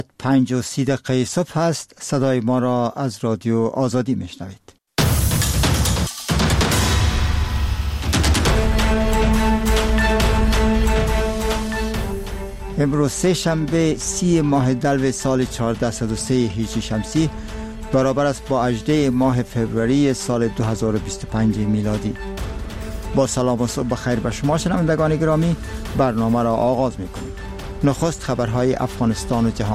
5:30 صبح است. صدای ما را از رادیو آزادی میشنوید. امروز سه شنبه 30 ماه دلو سال 1403 هجری شمسی برابر است با 18 ماه فوریه سال 2025 میلادی. با سلام و صبح بخیر به شما شنوندگان گرامی، برنامه را آغاز می‌کنیم. نخست خبرهای افغانستان و جهان.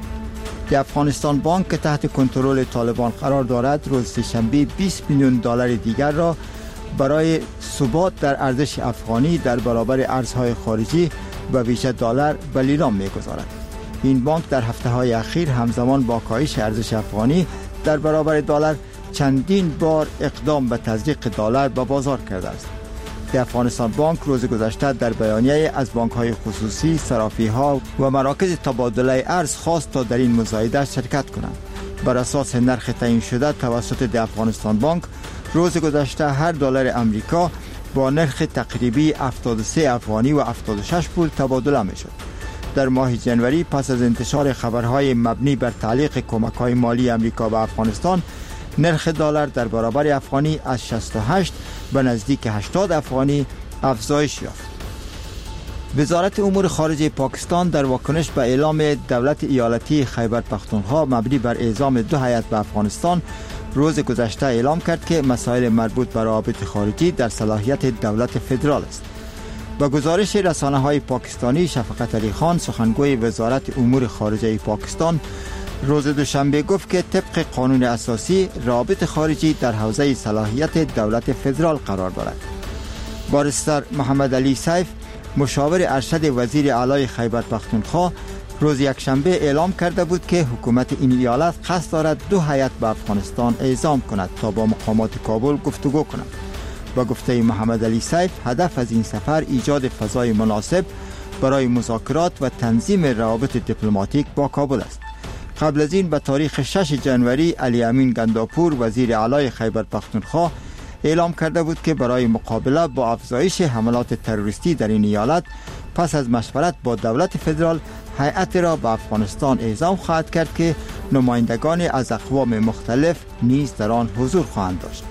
افغانستان بانک که تحت کنترل طالبان قرار دارد، روز سه‌شنبه 20 میلیون دلار دیگر را برای ثبات در ارزش افغانی در برابر ارزهای خارجی و ویژه دلار به لیلام می‌گذارد. این بانک در هفته‌های اخیر همزمان با کاهش ارزش افغانی در برابر دلار چندین بار اقدام به تزریق دلار به بازار کرده است. افغانستان بانک روز گذشته در بیانیه از بانک‌های خصوصی، صرافی‌ها و مراکز تبادله ارز خواست تا در این مزایده شرکت کنند. بر اساس نرخ تعیین شده توسط افغانستان بانک، روز گذشته هر دلار امریکا با نرخ تقریبی 73 افغانی و 76 پول تبادله می‌شد. در ماه جنوری پس از انتشار خبرهای مبنی بر تعلیق کمک‌های مالی امریکا به افغانستان، نرخ دلار در برابر افغانی از 68 به نزدیک 80 افغانی افزایش یافت. وزارت امور خارجه پاکستان در واکنش به اعلام دولت ایالتی خیبر پختونخوا مبنی بر اعزام 2 هیئت به افغانستان، روز گذشته اعلام کرد که مسائل مربوط به روابط خارجی در صلاحیت دولت فدرال است. با گزارش رسانه‌های پاکستانی، شفقت علی خان، سخنگوی وزارت امور خارجه پاکستان، روز دوشنبه گفت که طبق قانون اساسی روابط خارجی در حوزه صلاحیت دولت فدرال قرار دارد. بارستر محمد علی سیف، مشاور ارشد وزیر اعلی خیبر پختونخوا، روز یکشنبه اعلام کرده بود که حکومت این ایالت قصد دارد 2 هیئت به افغانستان اعزام کند تا با مقامات کابل گفتگو کند. با گفته محمد علی سیف، هدف از این سفر ایجاد فضای مناسب برای مذاکرات و تنظیم روابط دیپلماتیک با کابل است. قبل از این به تاریخ 6 جنوری علی امین گنداپور، وزیر اعلی خیبر پختونخوا، اعلام کرده بود که برای مقابله با افزایش حملات تروریستی در این ایالت پس از مشورت با دولت فدرال هیئت را به افغانستان اعزام خواهد کرد که نمایندگان از اقوام مختلف نیز در آن حضور خواهند داشت.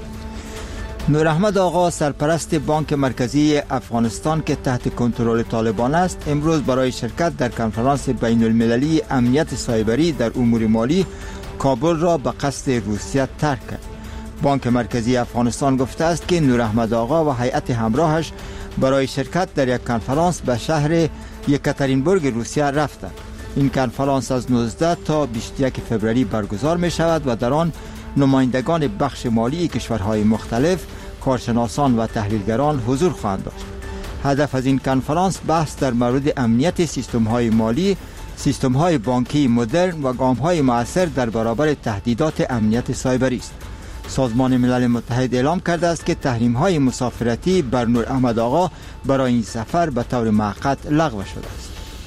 نور احمد آقا، سرپرست بانک مرکزی افغانستان که تحت کنترل طالبان است، امروز برای شرکت در کنفرانس بین المللی امنیت سایبری در امور مالی کابل را به قصد روسیه ترک کرد. بانک مرکزی افغانستان گفته است که نور احمد آقا و هیئت همراهش برای شرکت در یک کنفرانس به شهر یکاترینبورگ روسیه رفتند. این کنفرانس از 19 تا 21 فوریه برگزار می شود و در آن نمایندگان بخش مالی کشورهای مختلف، کارشناسان و تحلیلگران حضور خواهند داشت. هدف از این کنفرانس بحث در مورد امنیت سیستم‌های مالی، سیستم‌های بانکی مدرن و گام‌های مؤثر در برابر تهدیدات امنیت سایبری است. سازمان ملل متحد اعلام کرده است که تحریم‌های مسافرتی بر نور احمد آقا برای این سفر به طور موقت لغو شده است.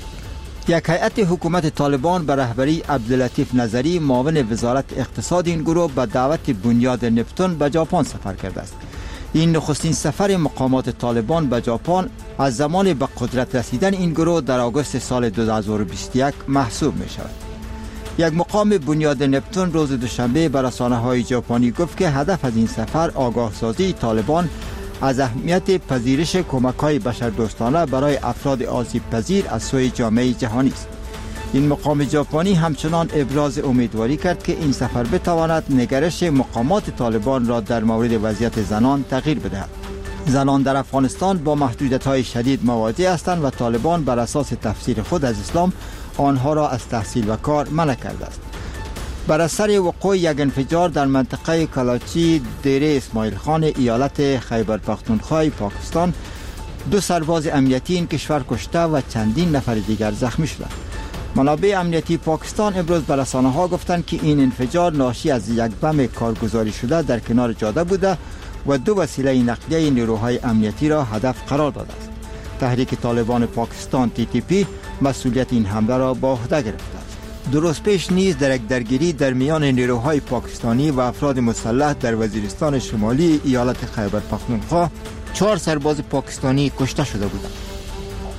یک هیئت حکومت طالبان به رهبری عبداللطیف نظری، معاون وزارت اقتصاد این گروه، به دعوت بنیاد نپتون به ژاپن سفر کرده است. این نخستین سفر مقامات طالبان به ژاپن از زمان به قدرت رسیدن این گروه در آگوست سال 2021 محسوب می شود. یک مقام بنیاد نپتون روز دوشنبه به رسانه‌های ژاپنی گفت که هدف از این سفر آگاهسازی طالبان از اهمیت پذیرش کمک‌های بشردوستانه برای افراد آسیب پذیر از سوی جامعه جهانی است. این مقام ژاپنی همچنان ابراز امیدواری کرد که این سفر بتواند نگرش مقامات طالبان را در مورد وضعیت زنان تغییر بدهد. زنان در افغانستان با محدودیت‌های شدید مواجه هستند و طالبان بر اساس تفسیر خود از اسلام آنها را از تحصیل و کار منع کرده است. بر اثر وقوع یک انفجار در منطقه کلاچی دیره اسماعیل خان ایالت خیبر پختونخوا پاکستان، 2 سرباز امنیتی این کشور کشته و چندین نفر دیگر زخمی شدند. منابع امنیتی پاکستان امروز به رسانه‌ها گفتند که این انفجار ناشی از یک بم کارگزاری شده در کنار جاده بوده و 2 وسیله نقلیه نیروهای امنیتی را هدف قرار داده است. تحریک طالبان پاکستان TTP مسئولیت این حمله را به عهده گرفته است. درست پیش نیز در یک درگیری در میان نیروهای پاکستانی و افراد مسلح در وزیرستان شمالی ایالت خیبر پختونخوا 4 سرباز پاکستانی کشته شده بودند.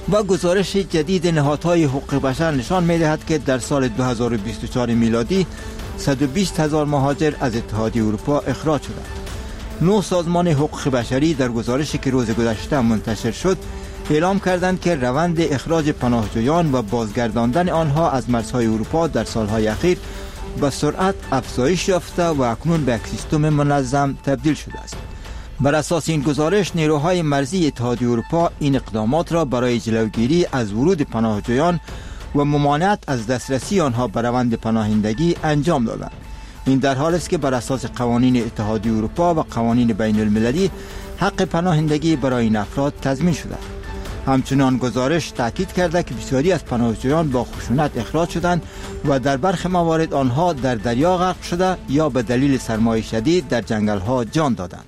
و گزارش جدید نهادهای حقوق بشر نشان می‌دهد که در سال 2024 میلادی 120,000 مهاجر از اتحادیه اروپا اخراج شدند. 9 سازمان حقوق بشری در گزارشی که روز گذشته منتشر شد اعلام کردند که روند اخراج پناهجویان و بازگرداندن آنها از مرزهای اروپا در سالهای اخیر به سرعت افزایش یافته و اکنون به یک سیستم منظم تبدیل شده است. بر اساس این گزارش نیروهای مرزی اتحادیه اروپا این اقدامات را برای جلوگیری از ورود پناهجویان و ممانعت از دسترسی آنها به روند پناهندگی انجام دادند. این در حالی است که بر اساس قوانین اتحادیه اروپا و قوانین بین المللی حق پناهندگی برای این افراد تضمین شده است. همچنان گزارش تاکید کرده که بسیاری از پناهجویان با خشونت اخراج شدند و در برخی موارد آنها در دریا غرق شده یا به دلیل سرمای شدید در جنگل ها جان دادند.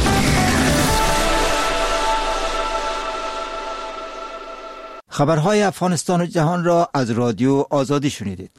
خبرهای افغانستان و جهان را از رادیو آزادی شنیدید.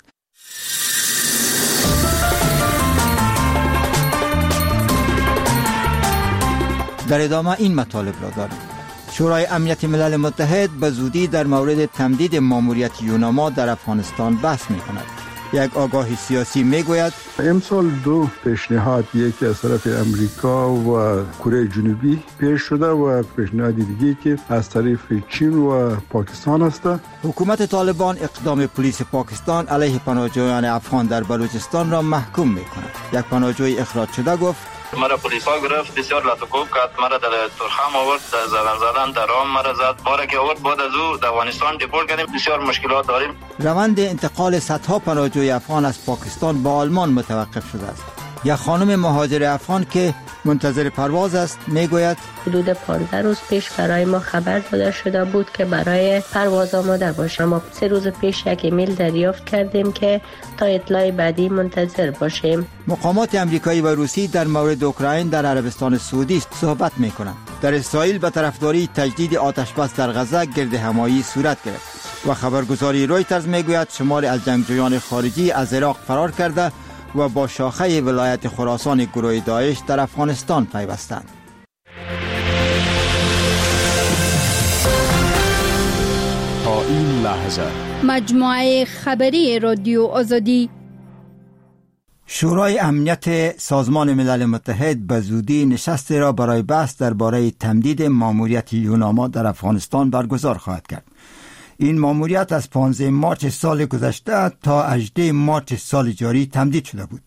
در ادامه این مطالب را داریم. شورای امنیت ملل متحد به زودی در مورد تمدید ماموریت یوناما در افغانستان بحث می کند. یک آگاهی سیاسی می گوید امسال 2 پیشنهاد، یکی از طرف امریکا و کره جنوبی پیش شده و پیشنهاد دیگه که از طرف چین و پاکستان است. حکومت طالبان اقدام پلیس پاکستان علیه پناهجویان افغان در بلوچستان را محکوم می کند. یک پناهجوی اخراج شده گفت مرا پلیس ها گرفت، بسیار لطوکوب کرد، مرا در ترخم آورد، در زدن در رام مرا زد، مرا که آورد بعد از او در افغانستان دیپورت کردیم. بسیار مشکلات داریم. روند انتقال صدها پناهجوی افغان از پاکستان به آلمان متوقف شده است. یک خانم مهاجر افغان که منتظر پرواز است میگوید حدود 15 روز پیش برای ما خبر داده شده بود که برای پرواز آماده باشیم. ما 3 روز پیش یک ایمیل دریافت کردیم که تا اطلاع بعدی منتظر باشیم. مقامات امریکایی و روسی در مورد اوکراین در عربستان سعودی صحبت میکنند. در اسرائیل به طرفداری تجدید آتش بس در غزه گرد همایی صورت گرفت و خبرگزاری رویترز میگوید شماری از جنگجویان خارجی از عراق فرار کرده و با شاخه ولایت خراسان گروه داعش در افغانستان پیوستند. تا این لحظه مجموعه خبری رادیو آزادی. شورای امنیت سازمان ملل متحد به زودی نشستی را برای بحث درباره تمدید ماموریت یوناما در افغانستان برگزار خواهد کرد. این ماموریت از 15 مارس سال گذشته تا 18 مارس سال جاری تمدید شده بود.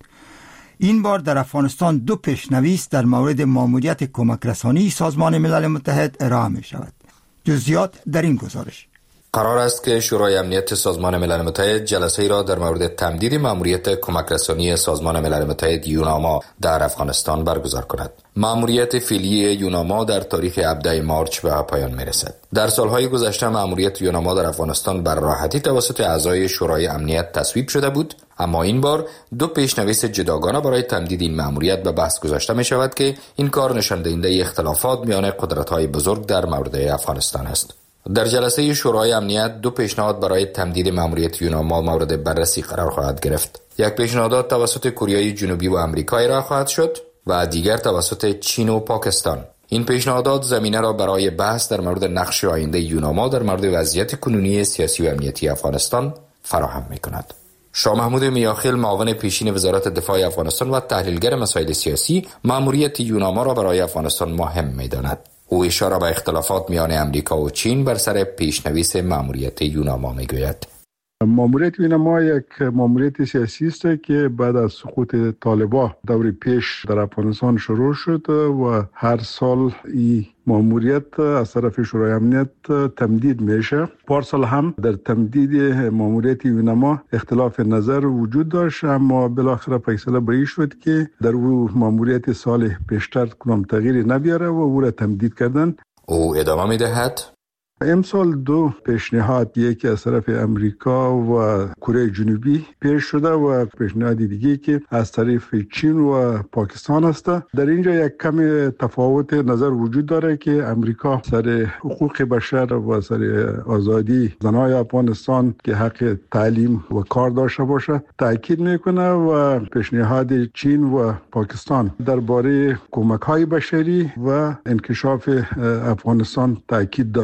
این بار در افغانستان 2 پیشنویس در مورد ماموریت کمک رسانی سازمان ملل متحد ارائه می شود. جزئیات در این گزارش. قرار است که شورای امنیت سازمان ملل متحد جلسه‌ای را در مورد تمدید ماموریت کمک رسانی سازمان ملل متحد یوناما در افغانستان برگزار کند. ماموریت فعلی یوناما در تاریخ 17 مارس به پایان می‌رسد. در سالهای گذشته ماموریت یوناما در افغانستان بر راحتی توسط اعضای شورای امنیت تصویب شده بود، اما این بار 2 پیشنویس جداگانه برای تمدید این ماموریت به بحث گذاشته می شود که این کار نشان دهنده اختلافات میان قدرت‌های بزرگ در مورد افغانستان است. در جلسه شورای امنیت 2 پیشنهاد برای تمدید ماموریت یوناما مورد بررسی قرار خواهد گرفت. یک پیشنهاد توسط کره جنوبی و آمریکا ارائه خواهد شد و دیگر توسط چین و پاکستان. این پیشنهادات زمینه را برای بحث در مورد نقش آینده یوناما در مورد وضعیت کنونی سیاسی و امنیتی افغانستان فراهم می‌کند. شاه محمود میاخیل، معاون پیشین وزارت دفاع افغانستان و تحلیلگر مسائل سیاسی، ماموریت یوناما را برای افغانستان مهم می‌داند. او اشاره به اختلافات میان امریکا و چین بر سر پیشنویس ماموریت یوناما میگوید. ماموریت یوناما یک ماموریت سیاسی است که بعد از سقوط طالبان دور پیش در افغانستان شروع شد و هر سال این ماموریت از طرف شورای امنیت تمدید میشه. پارسال هم در تمدید ماموریت یوناما اختلاف نظر وجود داشت، اما بالاخره فیصله به این شد که در او ماموریت سال پیشتر کنم تغییری نبیاره و او را تمدید کردن. او ادامه میدهد امسال 2 پیشنهاد، یکی از طرف امریکا و کره جنوبی پیش شده و پیشنهاد دیگه که از طرف چین و پاکستان است. در اینجا یک کم تفاوت نظر وجود داره که امریکا سر حقوق بشر و سر آزادی زنای افغانستان که حق تعلیم و کار داشته باشه تاکید میکنه و پیشنهاد چین و پاکستان درباره کمک‌های بشری و انکشاف افغانستان تاکید داره.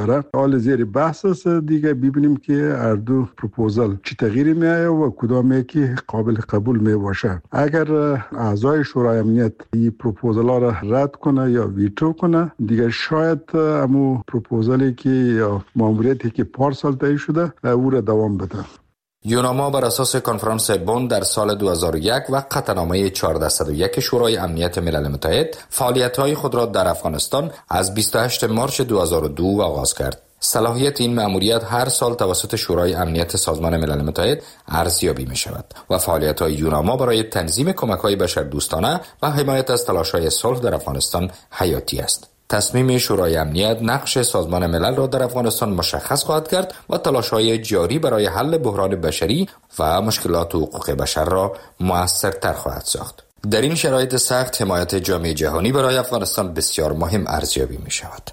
حال زیر بحث است دیگه. ببینیم که هر دو پروپوزال چه تغییری میآید و کدام یکی قابل قبول می باشه. اگر اعضای شورای امنیت این پروپوزال را رد کنه یا ویتو کنه، دیگه شاید امو پروپوزالی که یا ماموریتی که پارسال طی شده او را دوام بده. یوناما بر اساس کنفرانس بن در سال 2001 و قطعنامه 1401 شورای امنیت ملل متحد فعالیت‌های خود را در افغانستان از 28 مارس 2002 آغاز کرد. صلاحیت این مأموریت هر سال توسط شورای امنیت سازمان ملل متحد ارزیابی می شود و فعالیت‌های یوناما برای تنظیم کمک‌های بشردوستانه و حمایت از تلاش‌های صلح در افغانستان حیاتی است. تصمیم شورای امنیت نقش سازمان ملل را در افغانستان مشخص خواهد کرد و تلاش‌های جاری برای حل بحران بشری و مشکلات حقوق بشر را مؤثرتر خواهد ساخت. در این شرایط سخت حمایت جامعه جهانی برای افغانستان بسیار مهم ارزیابی می شود.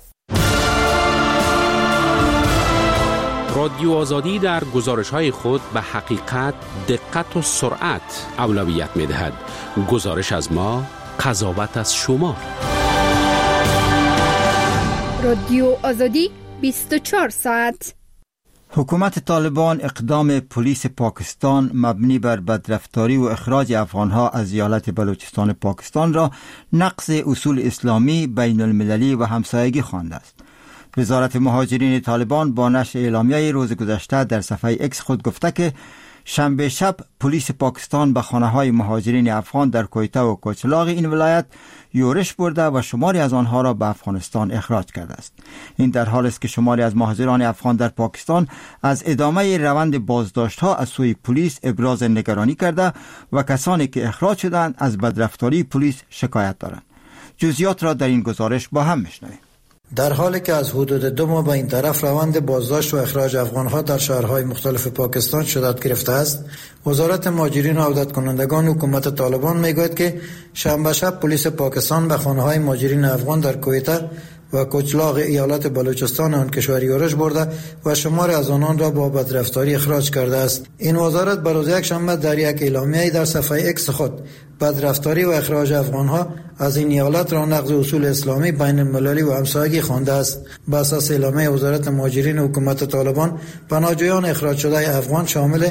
رادیو آزادی در گزارش‌های خود به حقیقت، دقت و سرعت اولویت می‌دهد. گزارش از ما، قضاوت از شما. رادیو آزادی 24 ساعت. حکومت طالبان اقدام پلیس پاکستان مبنی بر بدرفتاری و اخراج افغانها از ایالت بلوچستان پاکستان را نقض اصول اسلامی، بین المللی و همسایگی خوانده است. وزارت مهاجرین طالبان با نشر اعلامیه روز گذشته در صفحه اکس خود گفته که شنبه شب پلیس پاکستان به خانه‌های مهاجرین افغان در کویته و کوچلاغ این ولایت یورش برده و شماری از آنها را به افغانستان اخراج کرده است. این در حالی است که شماری از مهاجران افغان در پاکستان از ادامه روند بازداشت‌ها از سوی پلیس ابراز نگرانی کرده و کسانی که اخراج شدند از بدرفتاری پلیس شکایت دارند. جزئیات را در این گزارش با هم می‌شنویم. در حالی که از حدود 2 ماه به این طرف روند بازداشت و اخراج افغانها در شهرهای مختلف پاکستان شدت گرفته است، وزارت مهاجرین و عودت کنندگان حکومت طالبان میگوید که شنبه شب پلیس پاکستان به خانه‌های مهاجرین افغان در کویته و کوچلاغ ایالت بلوچستان آن کشور یورش برده و شمار از آنان را با بدرفتاری اخراج کرده است. این وزارت بر روز یکشنبه در یک اعلامیه در صفحه اکس خود بدرفتاری و اخراج افغانها از این ایالت را نقض اصول اسلامی، بین المللی و همسایگی خوانده است. بر اساس اعلامیه وزارت مهاجرین حکومت طالبان، پناهجویان اخراج شده افغان شامل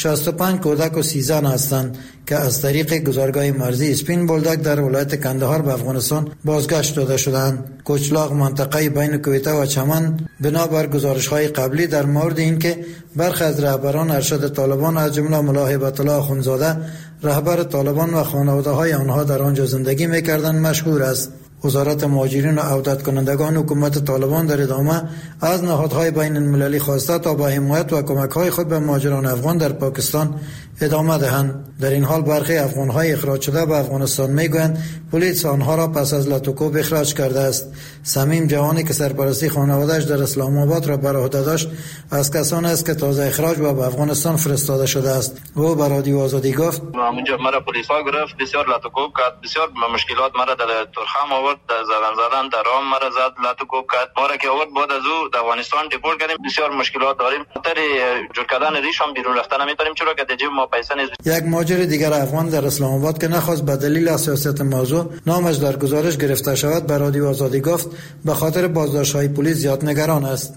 65 کودک و 30 زن هستند که از طریق گذرگاه مرزی اسپین بولدک در ولایت کندهار به افغانستان بازگشت داده شدند. کوچلاغ منطقه بین کویته و چمن بنابر گزارش‌های قبلی در مورد اینکه برخی از رهبران ارشد طالبان از جمله ملا هیبت الله اخوندزاده رهبر طالبان و خانواده‌های آنها در آنجا زندگی می‌کردند مشهور است. وزارت مهاجرین و عودت کنندگان حکومت طالبان در ادامه از نهادهای بین المللی خواسته تا با حمایت و کمک‌های خود به مهاجران افغان در پاکستان ادامه دهند. در این حال برخی افغان‌های اخراج شده به افغانستان میگویند پلیس آنها را پس از لطوکوب اخراج کرده است. صمیم جوانی که سرپرستی خانواده‌اش در اسلام آباد را بر عهده داشت از کسانی است که تازه اخراج و به افغانستان فرستاده شده است. او به رادیو آزادی گفت: اونجا مرا پلیس ها گرفت، بسیار لطوکوب کرد، بسیار مشکلات مرا در ترخم آورد، در زبان زدن در رام مرا زد، لطوکوب کرد. ما که آورد بعد از او در افغانستان دیپورت کردیم. بسیار مشکلات داریم. خاطر جور کردن ریش هم بیرون رفتن نمیتونیم، چرا که دیگه ما پیسه نیست. یک مهاجر دیگر افغان در اسلام آباد که نخواست به دلیل حساسیت موضوع نامش در گزارش گرفته شود به رادیو آزادی گفت به خاطر بازداشت‌های پلیس زیاد نگران است.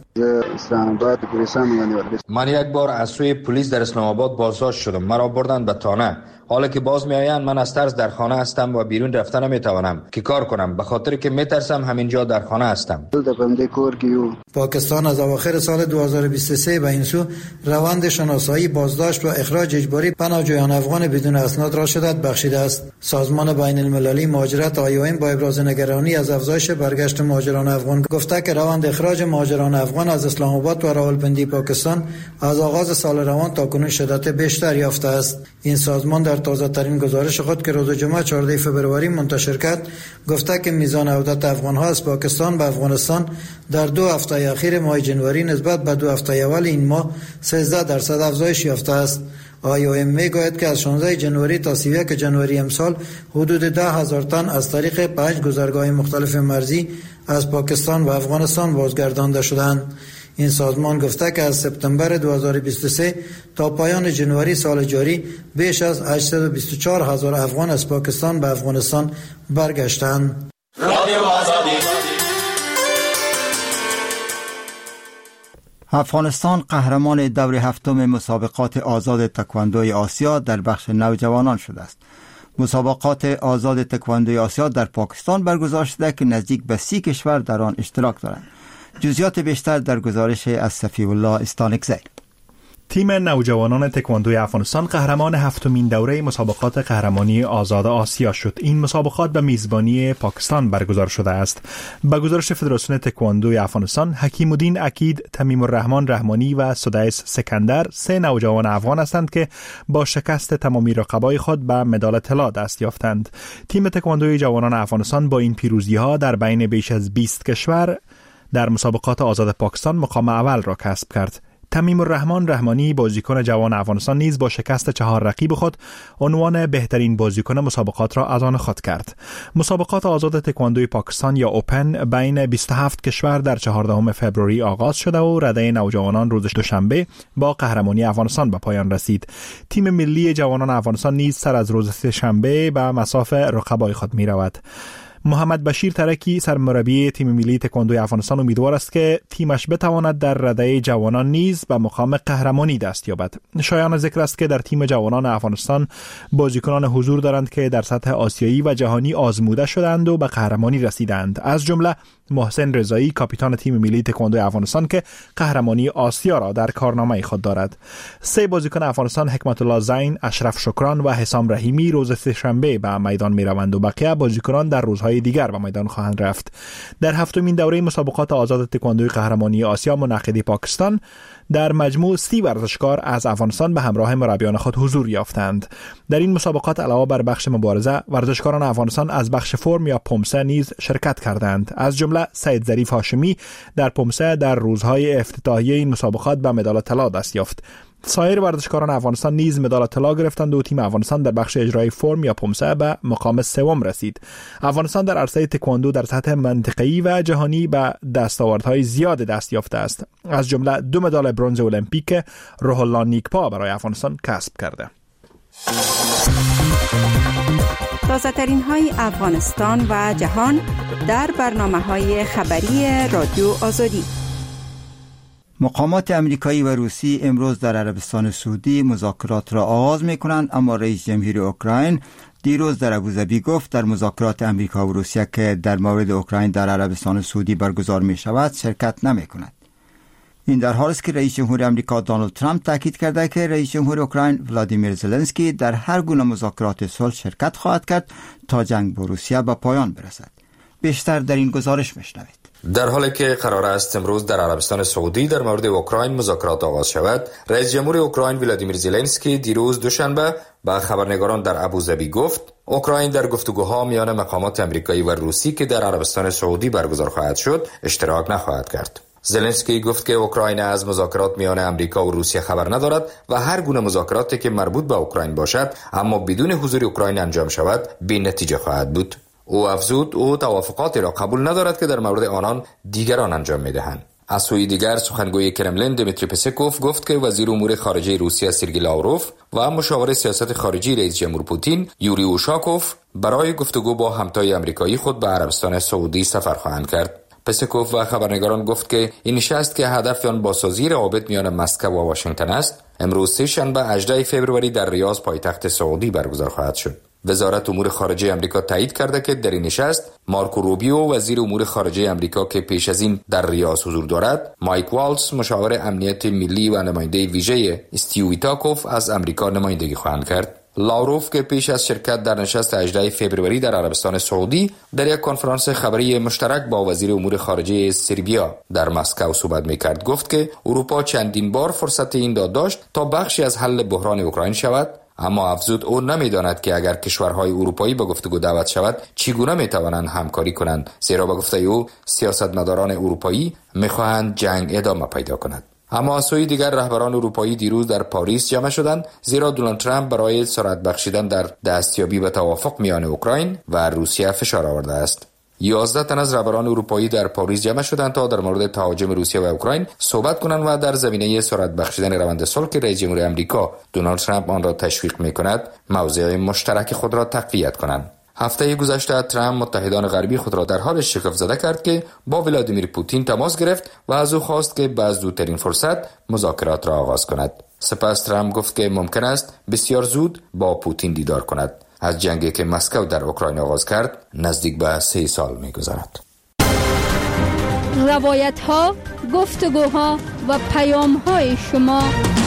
من یک بار از سوی پلیس در اسلام آباد بازداشت شدم. مرا بردند به تانه. حالا که باز میآیند من از ترس در خانه هستم و بیرون رفتن نمیتوانم که کار کنم، به خاطر که میترسم همینجا در خانه هستم. پاکستان از اواخر سال 2023 به این سو روند شناسایی، بازداشت و اخراج اجباری پناهجویان افغان بدون اسناد را شدت بخشیده است. سازمان بین المللی مهاجرت IOM با ابراز نگرانی از افزایش برگشت مهاجران افغان گفته که روند اخراج مهاجران افغان از اسلام آباد و راولپندی پاکستان از آغاز سال روان تاکنون شدت بیشتر یافته است. این سازمان در تازه ترین گزارش خود که روز جمعه 14 فوریه منتشر کرد گفته که میزان عودت افغان‌ها از پاکستان به افغانستان در 2 هفته اخیر ماه جنوری نسبت به 2 هفته اول این ماه 13% افزایش یافته است. IOM میگوید که از 16 جنوری تا 31 جنوری امسال حدود 10,000 تن از طریق 5 گذرگاه مختلف مرزی از پاکستان و افغانستان بازگردانده شدند. این سازمان گفته که از سپتامبر 2023 تا پایان جنوری سال جاری بیش از 824,000 افغان از پاکستان به افغانستان برگشتند. افغانستان قهرمان دور هفتم مسابقات آزاد تکواندوی آسیا در بخش نوجوانان شده است. مسابقات آزاد تکواندوی آسیا در پاکستان برگزار شده که نزدیک به 30 کشور در آن اشتراک دارند. جزئیات بیشتر در گزارش از صفی الله استانکزی. تیم نوجوانان تکواندوی افغانستان قهرمان هفتمین دوره مسابقات قهرمانی آزاد آسیا شد. این مسابقات به میزبانی پاکستان برگزار شده است. به گزارش فدراسیون تکواندوی افغانستان، حکیم الدین اکید، تمیم الرحمن رحمانی و سدیس سکندر 3 نوجوان افغان هستند که با شکست تمامی رقبای خود به مدال طلا دست یافتند. تیم تکواندوی جوانان افغانستان با این پیروزی‌ها در بین بیش از 20 کشور در مسابقات آزاد پاکستان مقام اول را کسب کرد. تمیم الرحمن رحمانی بازیکن جوان افغانستان نیز با شکست 4 رقیب خود عنوان بهترین بازیکن مسابقات را از آن خود کرد. مسابقات آزاد تکواندوی پاکستان یا اوپن بین 27 کشور در 14 فوریه آغاز شده و رده نوجوانان روز دوشنبه با قهرمانی افغانستان به پایان رسید. تیم ملی جوانان افغانستان نیز سر از روز سه‌شنبه به مصاف رقبای خود می رود. محمد بشیر ترکی سرمربی تیم ملی تکواندوی افغانستان امیدوار است که تیمش بتواند در رده جوانان نیز به مقام قهرمانی دست یابد. شایان ذکر است که در تیم جوانان افغانستان بازیکنان حضور دارند که در سطح آسیایی و جهانی آزموده شدند و به قهرمانی رسیدند، از جمله محسن رضایی کاپیتان تیم ملی تکواندوی افغانستان که قهرمانی آسیا را در کارنامه خود دارد. 3 بازیکن افغانستان حکمت الله زین، اشرف شکران و حسام رحیمی روز سه‌شنبه به میدان می‌روند و بقیه بازیکنان در روزهای دیگر به میدان خواهند رفت. در هفتمین دوره مسابقات آزاد تکواندوی قهرمانی آسیا منعقد پاکستان در مجموع 30 ورزشکار از افغانستان به همراه مربیان خود حضور یافتند. در این مسابقات علاوه بر بخش مبارزه، ورزشکاران افغانستان از بخش فرم یا پمسه نیز شرکت کردند. از جمله سید ظریف هاشمی در پمسه در روزهای افتتاحیه این مسابقات به مدال طلا دست یافت. سایر ورزشکاران افغانستان نیز مدال طلا گرفتند و تیم افغانستان در بخش اجرای فرم یا پمسه به مقام سوم رسید. افغانستان در عرصه تکواندو در سطح منطقه‌ای و جهانی به دستاوردهای زیاد دست یافته است. از جمله 2 مدال برنز المپیک روح الله نیکپا برای افغانستان کسب کرده. تازه‌ترین های افغانستان و جهان در برنامه‌های خبری رادیو آزادی. مقامات امریکایی و روسی امروز در عربستان سعودی مذاکرات را آغاز می‌کنند، اما رئیس جمهوری اوکراین دیروز در ابوظبی گفت در مذاکرات امریکا و روسیه که در مورد اوکراین در عربستان سعودی برگزار می‌شود شرکت نمی‌کند. این در حالی است که رئیس جمهور آمریکا دونالد ترامپ تاکید کرده که رئیس جمهور اوکراین ولادیمیر زلنسکی در هر گونه مذاکرات صلح شرکت خواهد کرد تا جنگ با روسیه به پایان برسد. بیشتر در این گزارش میشنوید. در حالی که قرار است امروز در عربستان سعودی در مورد اوکراین مذاکرات آغاز شود، رئیس جمهور اوکراین ولادیمیر زلنسکی دیروز دوشنبه با خبرنگاران در ابوظبی گفت اوکراین در گفتگوها میان مقامات آمریکایی و روسی که در عربستان سعودی برگزار خواهد شد اشتراک نخواهد کرد. زلنسکی گفت که اوکراین از مذاکرات میان آمریکا و روسیه خبر ندارد و هر گونه مذاکراتی که مربوط به اوکراین باشد اما بدون حضور اوکراین انجام شود بی‌نتیجه خواهد بود. او افزود او توافقاتی را قبول ندارد که در مورد آنان دیگران انجام میدهند. از سوی دیگر سخنگوی کرملین دمیتری پسکوف گفت که وزیر امور خارجه روسیه سرگئی لاوروف و مشاور سیاست خارجی رئیس جمهور پوتین یوری اوشاکوف برای گفتگو با همتای آمریکایی خود به عربستان سعودی سفر خواهند کرد. پسکوف و خبرنگاران گفت که این نشست که هدف آن بازسازی روابط میان مسکو و واشنگتن است، امروز سه‌شنبه 18 فوریه در ریاض پایتخت سعودی برگزار خواهد شد. وزارت امور خارجه آمریکا تایید کرده که در این نشست مارکو روبیو وزیر امور خارجه آمریکا که پیش از این در ریاض حضور دارد، مایک والتز مشاور امنیت ملی و نماینده ویژه استیو ویتاکوف از آمریکا نمایندگی خواهند کرد. لاوروف که پیش از شرکت در نشست 18 فوریه در عربستان سعودی در یک کنفرانس خبری مشترک با وزیر امور خارجه سربیا در مسکو صحبت می‌کرد گفت که اروپا چندین بار فرصت این داشت تا بخشی از حل بحران اوکراین شود، اما افزود او نمی‌داند که اگر کشورهای اروپایی به گفتگو دعوت شود چگونه می‌توانند همکاری کنند، زیرا به گفته او سیاستمداران اروپایی می‌خواهند جنگ ادامه پیدا کند. اما از سوی دیگر رهبران اروپایی دیروز در پاریس جمع شدند، زیرا دونالد ترامپ برای سرعت بخشیدن در دستیابی به توافق میان اوکراین و روسیه فشار آورده است. 11 تن از رهبران اروپایی در پاریس جمع شدند تا در مورد تهاجم روسیه و اوکراین صحبت کنند و در زمینه سرعت بخشیدن روند صلح که رئیس جمهور آمریکا دونالد ترامپ آن را تشویق می‌کند، موضع مشترک خود را تقویت کنند. هفته گذشته ترامپ متحدان غربی خود را در حال شگفت زده کرد که با ولادیمیر پوتین تماس گرفت و از او خواست که به زودترین فرصت مذاکرات را آغاز کند. سپس ترامپ گفت که ممکن است بسیار زود با پوتین دیدار کند. از جنگی که مسکو در اوکراین آغاز کرد نزدیک به 3 سال می‌گذرد. روایت‌ها، گفتگوها و پیام‌های شما.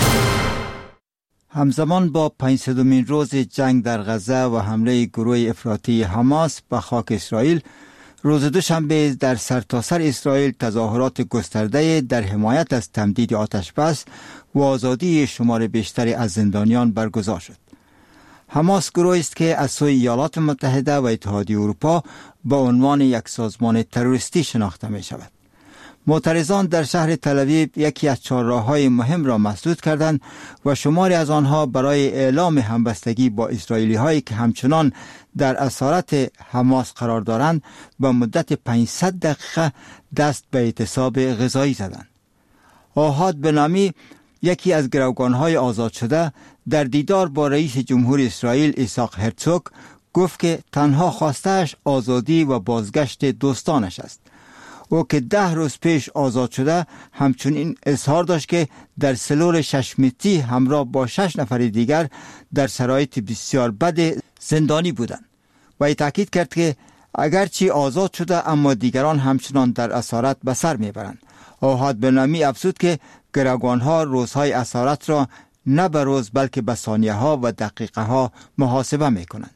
همزمان با 500مین روز جنگ در غزه و حمله گروه افراطی حماس به خاک اسرائیل، روز دوشنبه در سرتاسر اسرائیل تظاهرات گسترده در حمایت از تمدید آتش بس و آزادی شمار بیشتری از زندانیان برگزار شد. حماس گروهی است که از سوی ایالات متحده و اتحادیه اروپا به عنوان یک سازمان تروریستی شناخته می شود. معترضان در شهر تل‌آویو یکی از چهارراه‌های مهم را مسدود کردند و شماری از آنها برای اعلام همبستگی با اسرائیلی‌هایی که همچنان در اسارت حماس قرار دارند به مدت 500 دقیقه دست به اعتصاب غذایی زدند. آحاد بنامی، یکی از گروگان‌های آزاد شده، در دیدار با رئیس جمهور اسرائیل ایساق هرتزوگ گفت که تنها خواسته‌اش آزادی و بازگشت دوستانش است. او که 10 روز پیش آزاد شده همچنین اظهار داشت که در سلول ششمیتی همراه با 6 نفر دیگر در شرایط بسیار بد زندانی بودند و تاکید کرد که اگرچه آزاد شده اما دیگران همچنان در اسارت به سر میبرند. آحاد بنامی افزود که گروگانها روزهای اسارت را نه به روز بلکه به ثانیه ها و دقیقه ها محاسبه میکنند.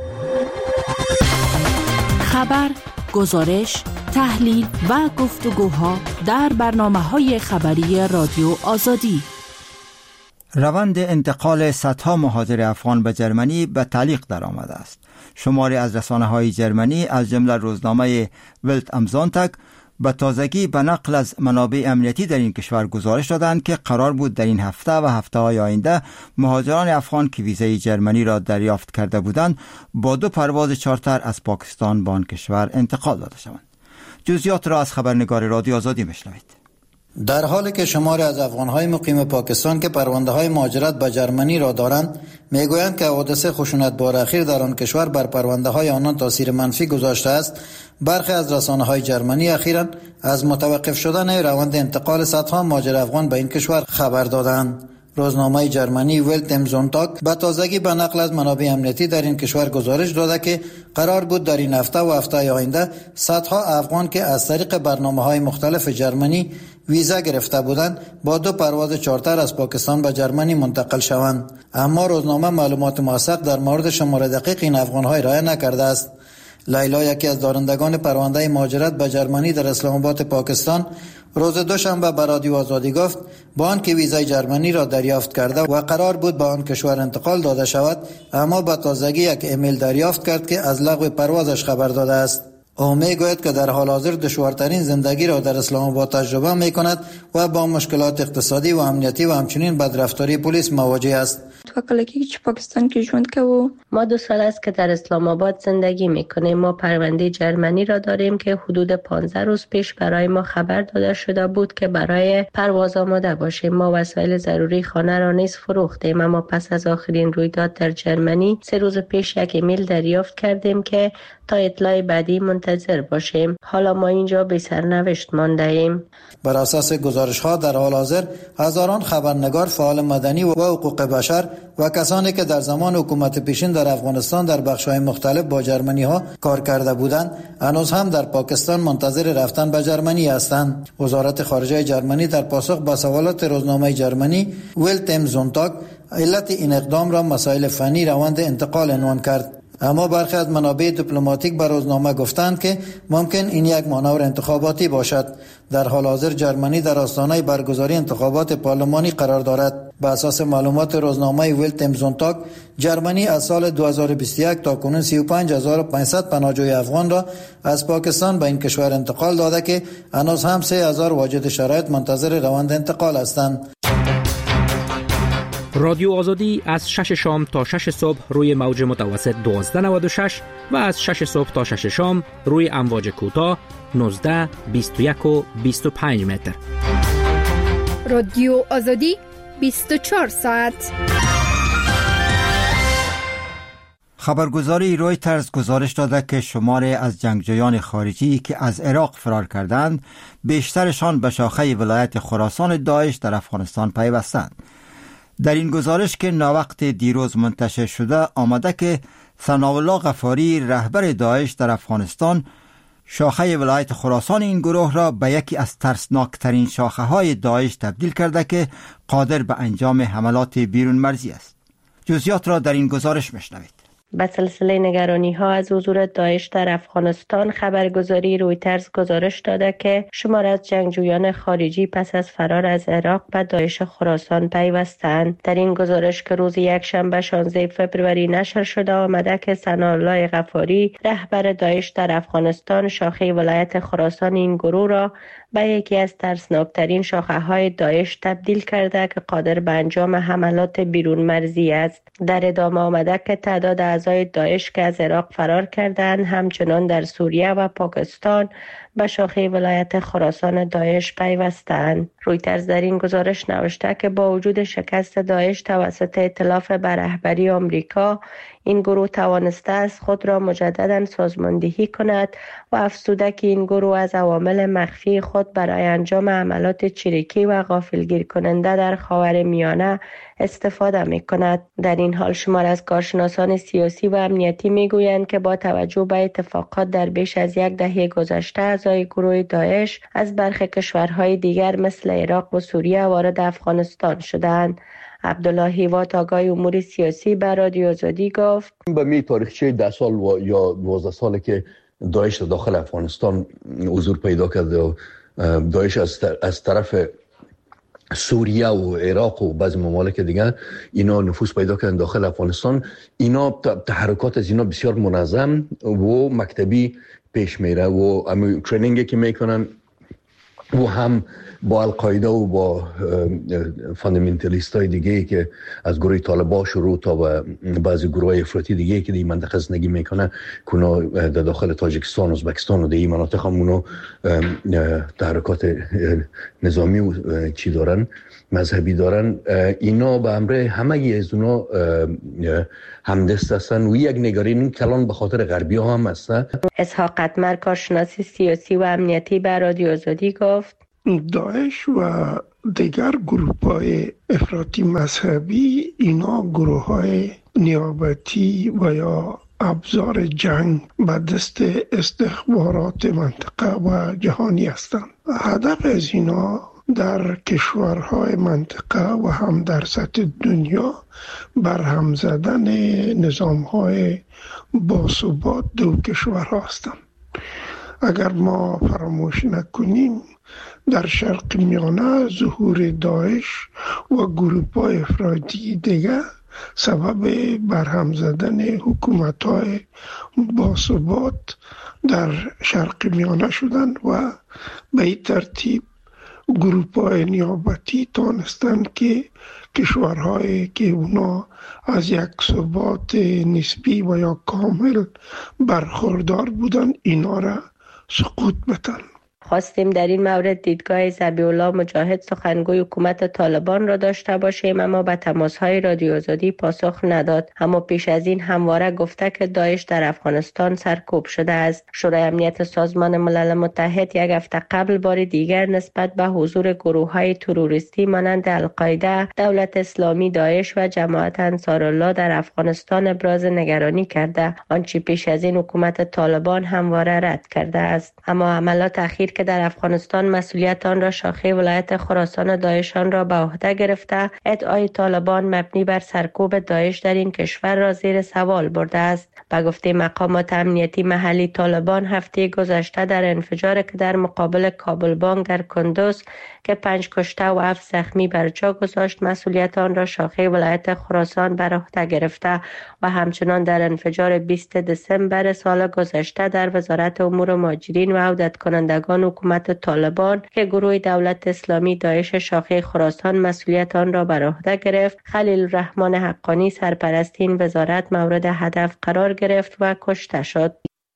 خبر، گزارش، تحلیل و گفتگوها در برنامه‌های خبری رادیو آزادی. روند انتقال صدها مهاجر افغان به جرمنی به تعلیق درآمده است. شماری از رسانه‌های جرمنی از جمله روزنامه ولت ام زونتاگ به تازگی به نقل از منابع امنیتی در این کشور گزارش دادند که قرار بود در این هفته و هفته‌های آینده مهاجران افغان که ویزای جرمنی را دریافت کرده بودند با 2 پرواز چارتر از پاکستان به آن کشور انتقال داده شوند. جزئیات را از خبرنگار رادیو آزادی میشنوید. در حالی که شماری از افغان‌های مقیم پاکستان که پرونده‌های مهاجرت به جرمنی را دارند میگویند که حادثه خشونت‌بار اخیر در آن کشور بر پرونده‌های آنان تاثیر منفی گذاشته است، برخی از رسانه‌های جرمنی اخیراً از متوقف شدن روند انتقال صدها مهاجر افغان به این کشور خبر دادند. روزنامه جرمنی ولت ام زونتاگ به تازگی به نقل از منابع امنیتی در این کشور گزارش داده که قرار بود در این هفته و هفته آینده صدها افغان که از طریق برنامه‌های مختلف جرمنی ویزا گرفته بودند با 2 پرواز چارتر از پاکستان به جرمنی منتقل شوند. اما روزنامه معلومات موثق در مورد شمار دقیق این افغان‌ها ارائه نکرده است. لیلا، یکی از دارندگان پرونده مهاجرت به جرمنی در اسلام آباد پاکستان، روز دوشنبه به رادیو آزادی گفت با آنکه ویزای جرمنی را دریافت کرده و قرار بود به آن کشور انتقال داده شود، اما به تازگی یک ایمیل دریافت کرد که از لغو پروازش خبر داده است. او میگوید که در حال حاضر دشوارترین زندگی را در اسلام آباد تجربه میکند و با مشکلات اقتصادی و امنیتی و همچنین بدرفتاری پلیس مواجه است. پاکستان که ژوند کوو. ما 2 سال است که در اسلام آباد زندگی میکنیم. ما پرونده جرمنی را داریم که حدود 15 روز پیش برای ما خبر داده شده بود که برای پرواز آماده باشیم. ما وسایل ضروری خانه را نیز فروختیم، اما پس از آخرین رویداد در جرمنی 3 روز پیش یک ایمیل دریافت کردیم که تا اطلاع بعدی منتظر باشیم. حالا ما اینجا بی سرنوشت مانده ایم. بر اساس گزارش‌ها در حال حاضر هزاران خبرنگار، فعال مدنی و حقوق بشر و کسانی که در زمان حکومت پیشین در افغانستان در بخش‌های مختلف با جرمنی‌ها کار کرده بودند، هنوز هم در پاکستان منتظر رفتن به جرمنی هستند. وزارت خارجه جرمنی در پاسخ به سوالات روزنامه جرمنی ولت ام زونتاگ علت این اقدام را مسائل فنی روند انتقال عنوان کرد. اما برخی از منابع دیپلماتیک به روزنامه گفتند که ممکن این یک مانور انتخاباتی باشد. در حال حاضر جرمنی در آستانه برگزاری انتخابات پارلمانی قرار دارد. به اساس معلومات روزنامه ولت ام زونتاگ، جرمنی از سال 2021 تا کنون 35500 پناهجوی افغان را از پاکستان به این کشور انتقال داده که هنوز هم 3000 واجد شرایط منتظر روند انتقال هستند. رادیو آزادی از 6 شام تا 6 صبح روی موج متوسط 1296 و از 6 صبح تا 6 شام روی امواج کوتاه 19، 21 و 25 متر. رادیو آزادی 24 ساعت. خبرگزاری رویترز گزارش داده که شماری از جنگجویان خارجی که از عراق فرار کردند بیشترشان به شاخه ولایت خراسان داعش در افغانستان پیوستند. در این گزارش که ناوقت دیروز منتشر شده آمده که ثناءالله غفاری رهبر داعش در افغانستان شاخه ولایت خراسان این گروه را به یکی از ترسناکترین شاخه های داعش تبدیل کرده که قادر به انجام حملات بیرون مرزی است. جزئیات را در این گزارش میشنوید. به سلسله نگرانی ها از حضور داعش در افغانستان خبرگزاری رویترز گزارش داده که شمار از جنگجویان خارجی پس از فرار از عراق به داعش خراسان پیوستند. در این گزارش که روز یکشنبه 16 فوریه نشر شده آمده که ثناءالله غفاری رهبر داعش در افغانستان شاخه ولایت خراسان این گروه را به یکی از ترسناکترین شاخه های داعش تبدیل کرده که قادر به انجام حملات بیرون مرزی است. در ادامه آمده که تعداد اعضای داعش که از عراق فرار کردند همچنان در سوریه و پاکستان به شاخه ولایت خراسان داعش پیوستند. رویترز در این گزارش نوشته که با وجود شکست داعش توسط ائتلاف به رهبری آمریکا این گروه توانسته است خود را مجددا سازماندهی کند و افزوده که این گروه از عوامل مخفی خود برای انجام عملات چریکی و غافلگیر کننده در خاورمیانه استفاده می کند. در این حال شمار از کارشناسان سیاسی و امنیتی می گویند که با توجه به اتفاقات در بیش از یک دهه گذشته اعضای گروه داعش از برخی کشورهای دیگر مثل عراق و سوریه وارد افغانستان شدند. عبدالله هیوات آگای امور سیاسی به رادیو آزادی گفت به می تاریخچه 10 سال یا 12 ساله که داعش داخل افغانستان حضور پیدا کرده و داعش از طرف سوریه و عراق و بعضی ممالک دیگر اینا نفوذ پیدا کردن داخل افغانستان. اینا تحرکات از اینا بسیار منظم و مکتبی پیش میره و همین ترینینگی که میکنن و هم با القاعده و با فاندامنتالیست های دیگه که از گروه طالبان شروع تا به بعضی گروه افراطی دیگه که در این منطقه زندگی میکنه کنا در داخل تاجیکستان و ازبکستان و در این مناطق همونو تحرکات نظامی و چی دارن مذهبی دارن. اینا به امر همه از اونا همدست هستن و یک نگرانی کلان به خاطر غربی ها هم هستن. اسحاق قطمر کارشناس سیاسی و امنیتی به رادیو آزادی گفت داعش و دیگر گروه‌های افراطی مذهبی اینا گروه‌های نیابتی و یا ابزار جنگ به دست استخبارات منطقه و جهانی هستند. هدف از اینا در کشورهای منطقه و هم در سطح دنیا برهم زدن نظام‌های باثبات دو کشورها هستند. اگر ما فراموش نکنیم در شرق میانه ظهور داعش و گروه‌های افراطی دیگر سبب برهم زدن حکومت‌های باثبات در شرق میانه شدند و به این ترتیب گروه‌های نیابتی تانستند که کشورهایی که اونا از یک ثبات نسبی و یا کامل برخوردار بودند اینا را سقوط بدن. خواستیم در این مورد دیدگاه ذبیح الله مجاهد سخنگوی حکومت طالبان را داشته باشیم اما به تماس‌های رادیو آزادی پاسخ نداد. اما پیش از این همواره گفته که داعش در افغانستان سرکوب شده است. شورای امنیت سازمان ملل متحد یک هفته قبل بار دیگر نسبت به حضور گروه‌های تروریستی مانند القاعده، دولت اسلامی، داعش و جماعت انصارالله در افغانستان ابراز نگرانی کرده، آنچه پیش از این حکومت طالبان همواره رد کرده است. اما حملات اخیر که در افغانستان مسئولیت آن را شاخه ولایت خراسان داعش را به عهده گرفته، ادعای طالبان مبنی بر سرکوب داعش در این کشور را زیر سوال برده است. به گفته مقامات امنیتی محلی، طالبان هفته گذشته در انفجار که در مقابل کابل بانک در کندوز که 5 کشته و 7 زخمی بر جا گذاشت، مسئولیت آن را شاخه ولایت خراسان بر عهده گرفته و همچنان در انفجار 20 دسامبر سال گذشته در وزارت امور مهاجرین و عودت کنندگان حکومت طالبان که گروه دولت اسلامی داعش شاخه خراسان مسئولیت آن را بر عهده گرفت، خلیل الرحمن حقانی سرپرست این وزارت مورد هدف قرار گرفت و کشته شد.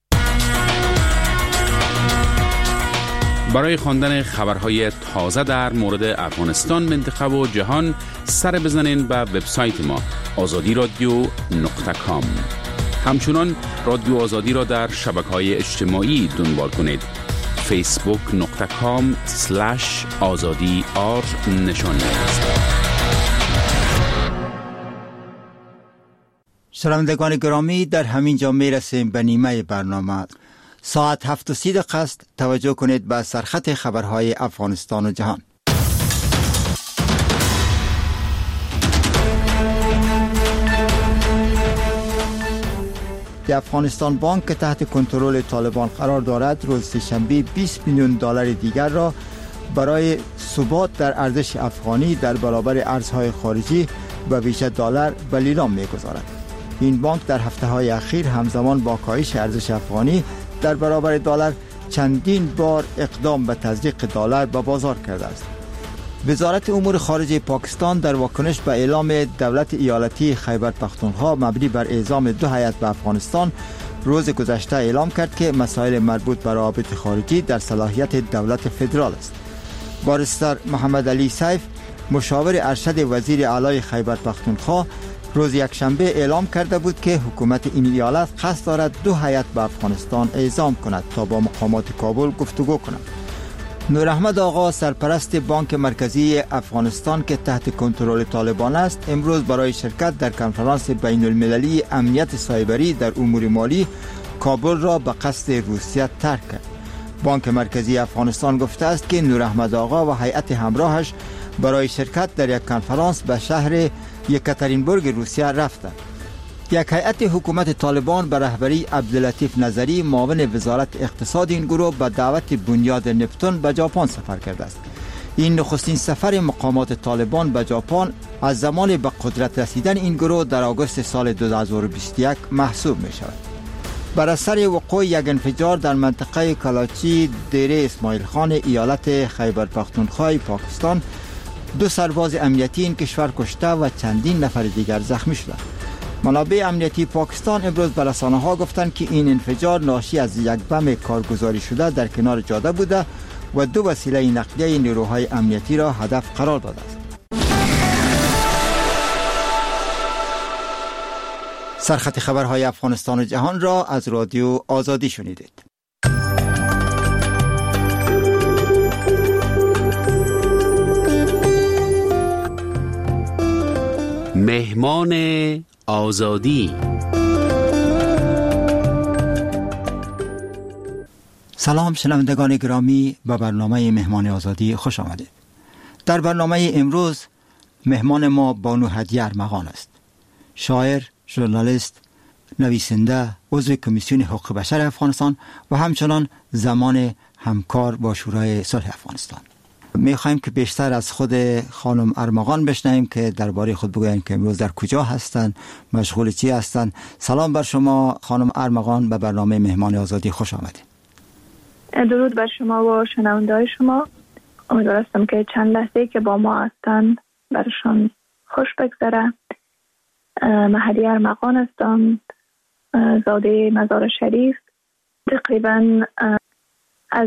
برای خواندن خبرهای تازه در مورد افغانستان، منطقه و جهان سر بزنین به وبسایت ما azadi radio.com. همچنان رادیو آزادی را در شبکه‌های اجتماعی دنبال کنید. facebook.com/azadi نشانی است. شنوندگان گرامی، در همین جا میرسیم به نیمه برنامه. ساعت 7:30 است. توجه کنید به سرخط خبرهای افغانستان و جهان. افغانستان بانک که تحت کنترل طالبان قرار دارد، روز سه‌شنبه 20 میلیون دلار دیگر را برای ثبات در ارزش افغانی در برابر ارزهای خارجی به ویژه دلار به لیلام می‌گذارد. این بانک در هفته‌های اخیر همزمان با کاهش ارزش افغانی در برابر دلار چندین بار اقدام به تزریق دلار به بازار کرده است. وزارت امور خارجه پاکستان در واکنش به اعلام دولت ایالتی خیبر پختونخوا مبنی بر اعزام 2 هیئت به افغانستان روز گذشته اعلام کرد که مسائل مربوط به روابط خارجی در صلاحیت دولت فدرال است. بارستر محمد علی سیف، مشاور ارشد وزیر اعلی خیبر پختونخوا، روز یکشنبه اعلام کرده بود که حکومت این ایالت قصد دارد 2 هیئت به افغانستان اعزام کند تا با مقامات کابل گفتگو کند. نور احمد آقا، سرپرست بانک مرکزی افغانستان که تحت کنترل طالبان است، امروز برای شرکت در کنفرانس بین المللی امنیت سایبری در امور مالی کابل را به قصد روسیه ترک کرد. بانک مرکزی افغانستان گفته است که نور احمد آقا و هیئت همراهش برای شرکت در یک کنفرانس به شهر یکاترینبورگ روسیه رفتند. یک هیئت حکومت طالبان به رهبری عبداللطیف نظری، معاون وزارت اقتصاد این گروه، به دعوت بنیاد نپتون به ژاپن سفر کرده است. این نخستین سفر مقامات طالبان به ژاپن از زمان به قدرت رسیدن این گروه در آگوست سال 2021 محسوب می شود. بر اثر وقوع یک انفجار در منطقه کلاچی دیره اسماعیل خان ایالت خیبر پختونخوا پاکستان، 2 سرباز امنیتی این کشور کشته و چندین نفر دیگر زخمی شدند. منابع امنیتی پاکستان امروز به رسانه‌ها گفتند که این انفجار ناشی از یک بم کارگزاری شده در کنار جاده بوده و 2 وسیله نقلیه نیروهای امنیتی را هدف قرار داده است. سرخط خبرهای افغانستان و جهان را از رادیو آزادی شنیدید. مهمان آزادی. سلام شنوندگان گرامی، به برنامه مهمان آزادی خوش آمدید. در برنامه امروز مهمان ما بانو هدیه ارمغان است. شاعر، ژورنالیست، نویسنده، عضو کمیسیون حقوق بشر افغانستان و همچنان زمان همکار با شورای صلح افغانستان. می‌خوایم که بیشتر از خود خانم ارمغان بشنویم که درباره خود بگویند که امروز در کجا هستند، مشغول چی هستند. سلام بر شما خانم ارمغان، به برنامه مهمان آزادی خوش آمدید. درود بر شما و شنونده‌های شما. امیدوار هستم که چند لحظه که با ما هستند برشان خوش بگذره. من هدیه ارمغان هستم، زاده مزار شریف. تقریبا از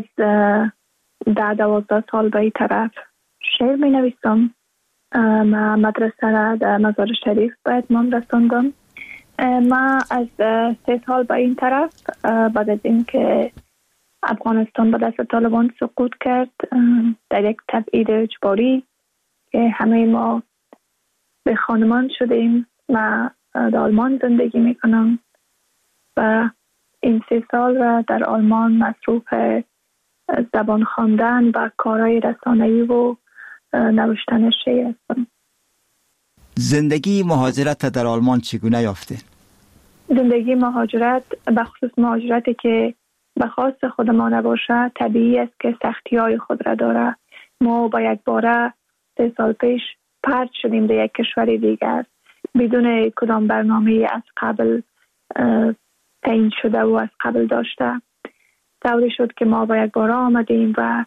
10-12 سال به این طرف شعر می نویسم. من مدرسه را در مزار شریف به اتمام رساندم. من از 3 سال به این طرف، بعد از این که افغانستان به دست طالبان سقوط کرد در یک تبعید اجباری که همه ما به خانمان شدیم، من در آلمان زندگی می کنم و این 3 سال را در آلمان مصروف زبان خواندن و کارهای رسانه‌ای و نوشتن شعر هستم. زندگی مهاجرت در آلمان چگونه یافته؟ زندگی مهاجرت، به خصوص مهاجرتی که به خواست خود ما نباشه، طبیعی است که سختی‌های خود را داره. ما با یک باره 3 سال پیش پرت شدیم به یک کشور دیگر بدون کدام برنامه از قبل تعیین شده و از قبل داشته. طوری شد که ما با یک باره آمدیم و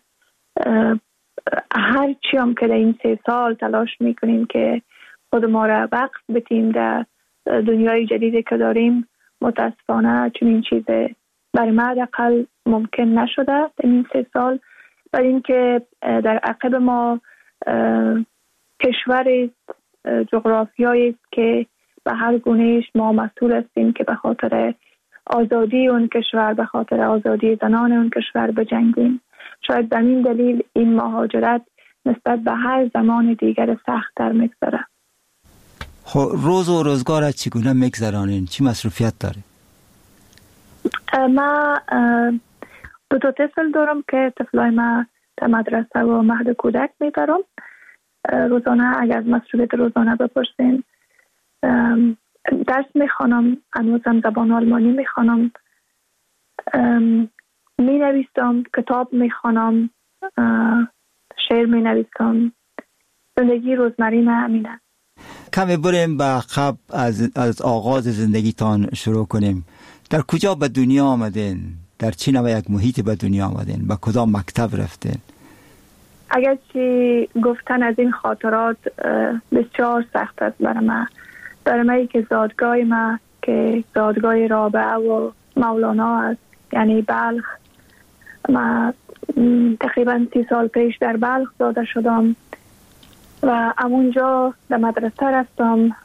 هر چی هم که در این 3 سال تلاش میکنیم که خود ما را وقف بتیم در دنیای جدیدی که داریم، متاسفانه چنین چیز برای ما حداقل ممکن نشده در این 3 سال. برای اینکه در عقب ما کشوری جغرافیایی است که به هر گونهش ما مسئول هستیم که به خاطر آزادی اون کشور، به خاطر آزادی زنان اون کشور بجنگیم. شاید به این دلیل این مهاجرت نسبت به هر زمان دیگر سخت‌تر می‌گذره. خب روز و روزگار چگونه می‌گذرانین؟ چی مصروفیت داره؟ ما دو تا طفل دارم که طفلای ما در مدرسه و مهد کودک میبرم. روزانه اگر از مصروفیت روزانه بپرسین، درس میخوانم، هنوزم زبان آلمانی میخوانم، مینویسم، کتاب میخوانم، شعر مینویسم. زندگی روزمره من همینه. کمی بریم به عقب از آغاز زندگیتان شروع کنیم. در کجا به دنیا آمدین؟ در چه نوع یک محیط به دنیا آمدین؟ به کدام مکتب رفتین؟ اگرچه گفتن از این خاطرات بسیار سخت است برای من که زادگاه ما که زادگاه رابعه و مولانا است، یعنی بلخ. ما تقریبا 30 سال پیش در بلخ زاده شدم و همونجا در مدرسه رفتم.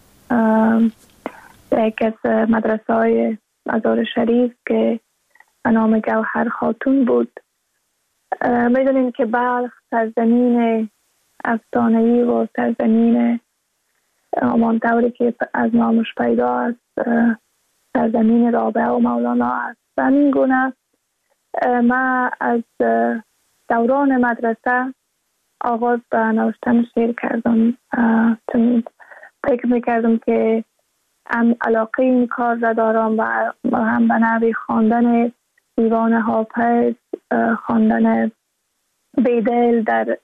یک از مدرسه های مزار شریف که به نام گوهر خاتون بود. میدونیم که بلخ سرزمین افسانه‌ای و سرزمین همانطوری که از نامش پیدا است سرزمین رابعه و مولانا است. و همین گونه من از دوران مدرسه آغاز به نوشتن شعر کردم. فکر میکردم که هم علاقه این کار را دارم و هم به نوی خواندن دیوان حافظ، خواندن بیدل در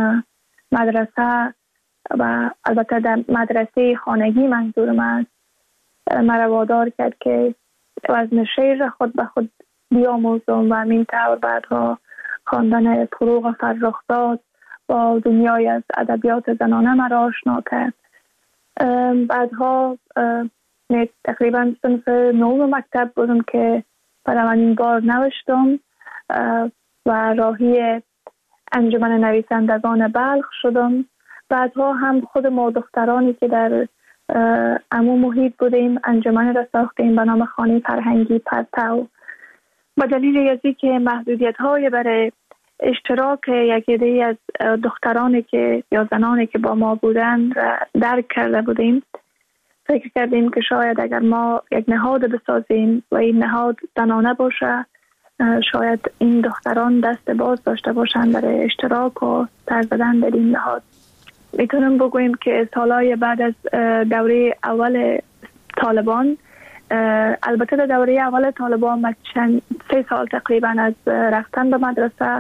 مدرسه و البته در مدرسه خانگی منظورم است، مرا وادار کرد که وزن شعر را خود به خود بیاموزم و همین طور بعدها خواندن فروغ فرخزاد با دنیای از ادبیات زنانه مرا آشنا کرد. بعدها تقریبا صنف 9 مکتب بودم که برای من این بار نوشتم و راهی انجمن نویسندگان بلخ شدم. بعدها هم خود ما دخترانی که در عموم محیط بودیم انجمن را ساختیم به نام خانه فرهنگی پرتو. با دلیل از اینکه محدودیت‌های برای اشتراک یک عده از دخترانی که یا زنانی که با ما بودن را درک کرده بودیم، فکر کردیم که شاید اگر ما یک نهاد بسازیم و این نهاد زنانه باشه، شاید این دختران دست باز داشته باشند برای اشتراک و سر زدن در این نهاد. میتونم بگویم که سالهای بعد از دوره اول طالبان، البته در دوره اول طالبان من 3 سال تقریبا از رفتن به مدرسه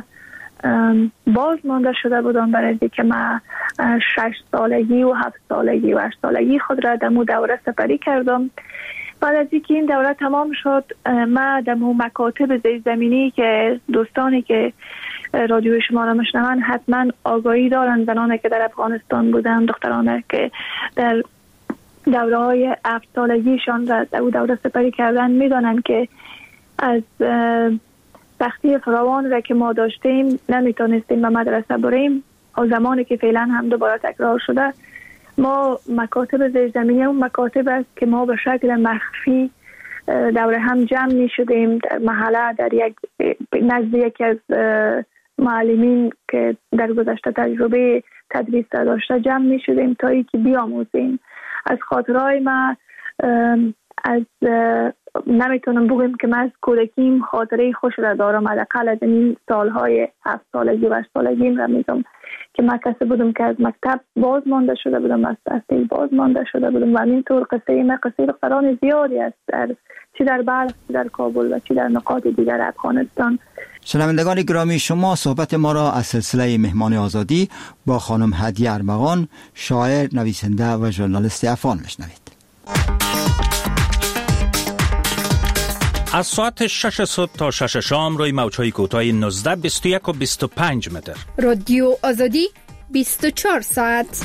باز مانده شده بودم، برای اینکه من 6 سالگی و 7 سالگی و 8 سالگی خود را در دوره سپری کردم. بعد از اینکه این دوره تمام شد، من در مکاتب زیرزمینی که دوستانی که رادیو شما را میشنون حتما آگاهی دارن، زنانی که در افغانستان بودن، دخترانی که در دوره های 7 سالگیشان را در دوره سپری کردن، میدانن که از سختی فراوان را که ما داشتیم نمیتونستیم به مدرسه بریم. و زمانی که فعلا هم دوباره تکرار شده، ما مکاتب زیرزمینی اون مکاتب است که ما به شکل مخفی دوره هم جمع می شدیم در محله، در نزد یکی از معلمین که در گذشته تجربه تدریس داشته جمع می شدیم تا اینکه بیاموزیم. از خاطرهای ما از نمیتونم بگم که من از کودکیم خاطره خوش را دارم. حداقل از این سالهای 7 سالگی و 8 سالگیم را میگم که من کسی بودم که از مکتب باز مانده شده بودم، از تحصیل باز مانده شده بودم و همینطور قصه من قصه دختران زیادی است، چی در بلخ، چی در کابل و چی در نقاط دیگر افغانستان. شنوندگان گرامی، شما صحبت ما را از سلسله مهمان آزادی با خانم هدیه ارمغان، شاعر، نویسنده و ژورنالیست افغان میشنوید. از ساعت 6 صبح تا 6 شام روی موج‌های کوتاه 19، 21 و 25 متر. رادیو آزادی 24 ساعت.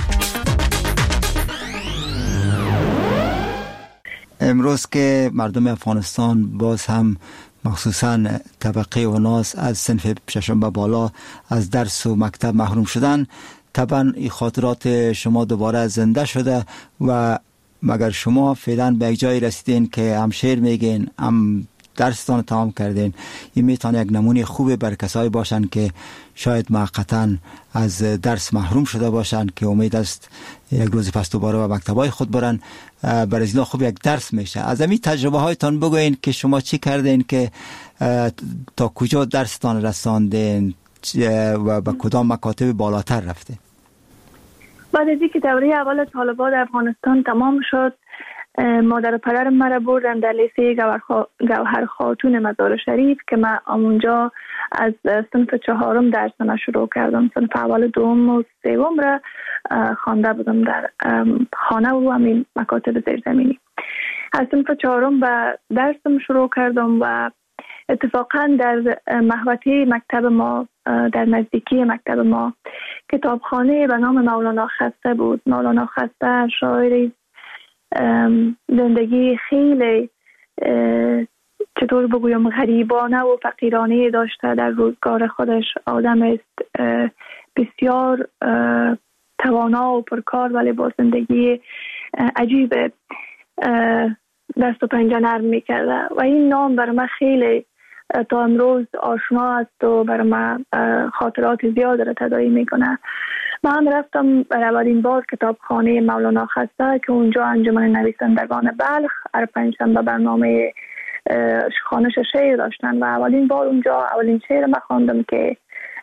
امروز که مردم افغانستان باز هم مخصوصاً طبقه اوناس از صنف ششم به بالا از درس و مکتب محروم شدن، طبعا این خاطرات شما دوباره زنده شده و مگر شما فعلا به یک جای رسیدین که هم شعر میگین، هم درستان تمام کردین، این میتونه یک نمونه خوبه بر کسایی باشن که شاید موقتا از درس محروم شده باشن که امید است یک روز پس دوباره به مکتبای خود برن. برای اینا خوب یک درس میشه. از همین تجربه هایتان بگوین که شما چی کردین که تا کجا درستان رساندین و به کدام مکاتب بالاتر رفتین؟ بعد از اینکه دوره اول طالبان در افغانستان تمام شد، مادر و پدرم مرا بردن در لیسه گوهر خاتون مزار شریف که من اونجا از صنف 4 درسم شروع کردم. صنف اول، دوم و سوم را خوانده بودم در خانه و همین مکاتب زیرزمینی. از صنف 4 به درسم شروع کردم و اتفاقا در محوطه مکتب ما، در نزدیکی مکتب ما، کتابخانه به نام مولانا خسته بود. مولانا خسته شاعری زندگی خیلی چطور بگویم غریبانه و فقیرانه داشته. در روزگار خودش آدم است بسیار توانا و پرکار، ولی با زندگی عجیب دست و پنجه نرم میکرده و این نام برای من خیلی تا امروز آشنا است و برای من خاطرات زیاد را تداعی میکنه. من رفتم برای اولین بار کتابخانه مولانا خسته که اونجا انجمن نویسندگان بلخ هر پنجشنبه برنامه خوانش شعر داشتن و اولین بار اونجا اولین شعر من خواندم که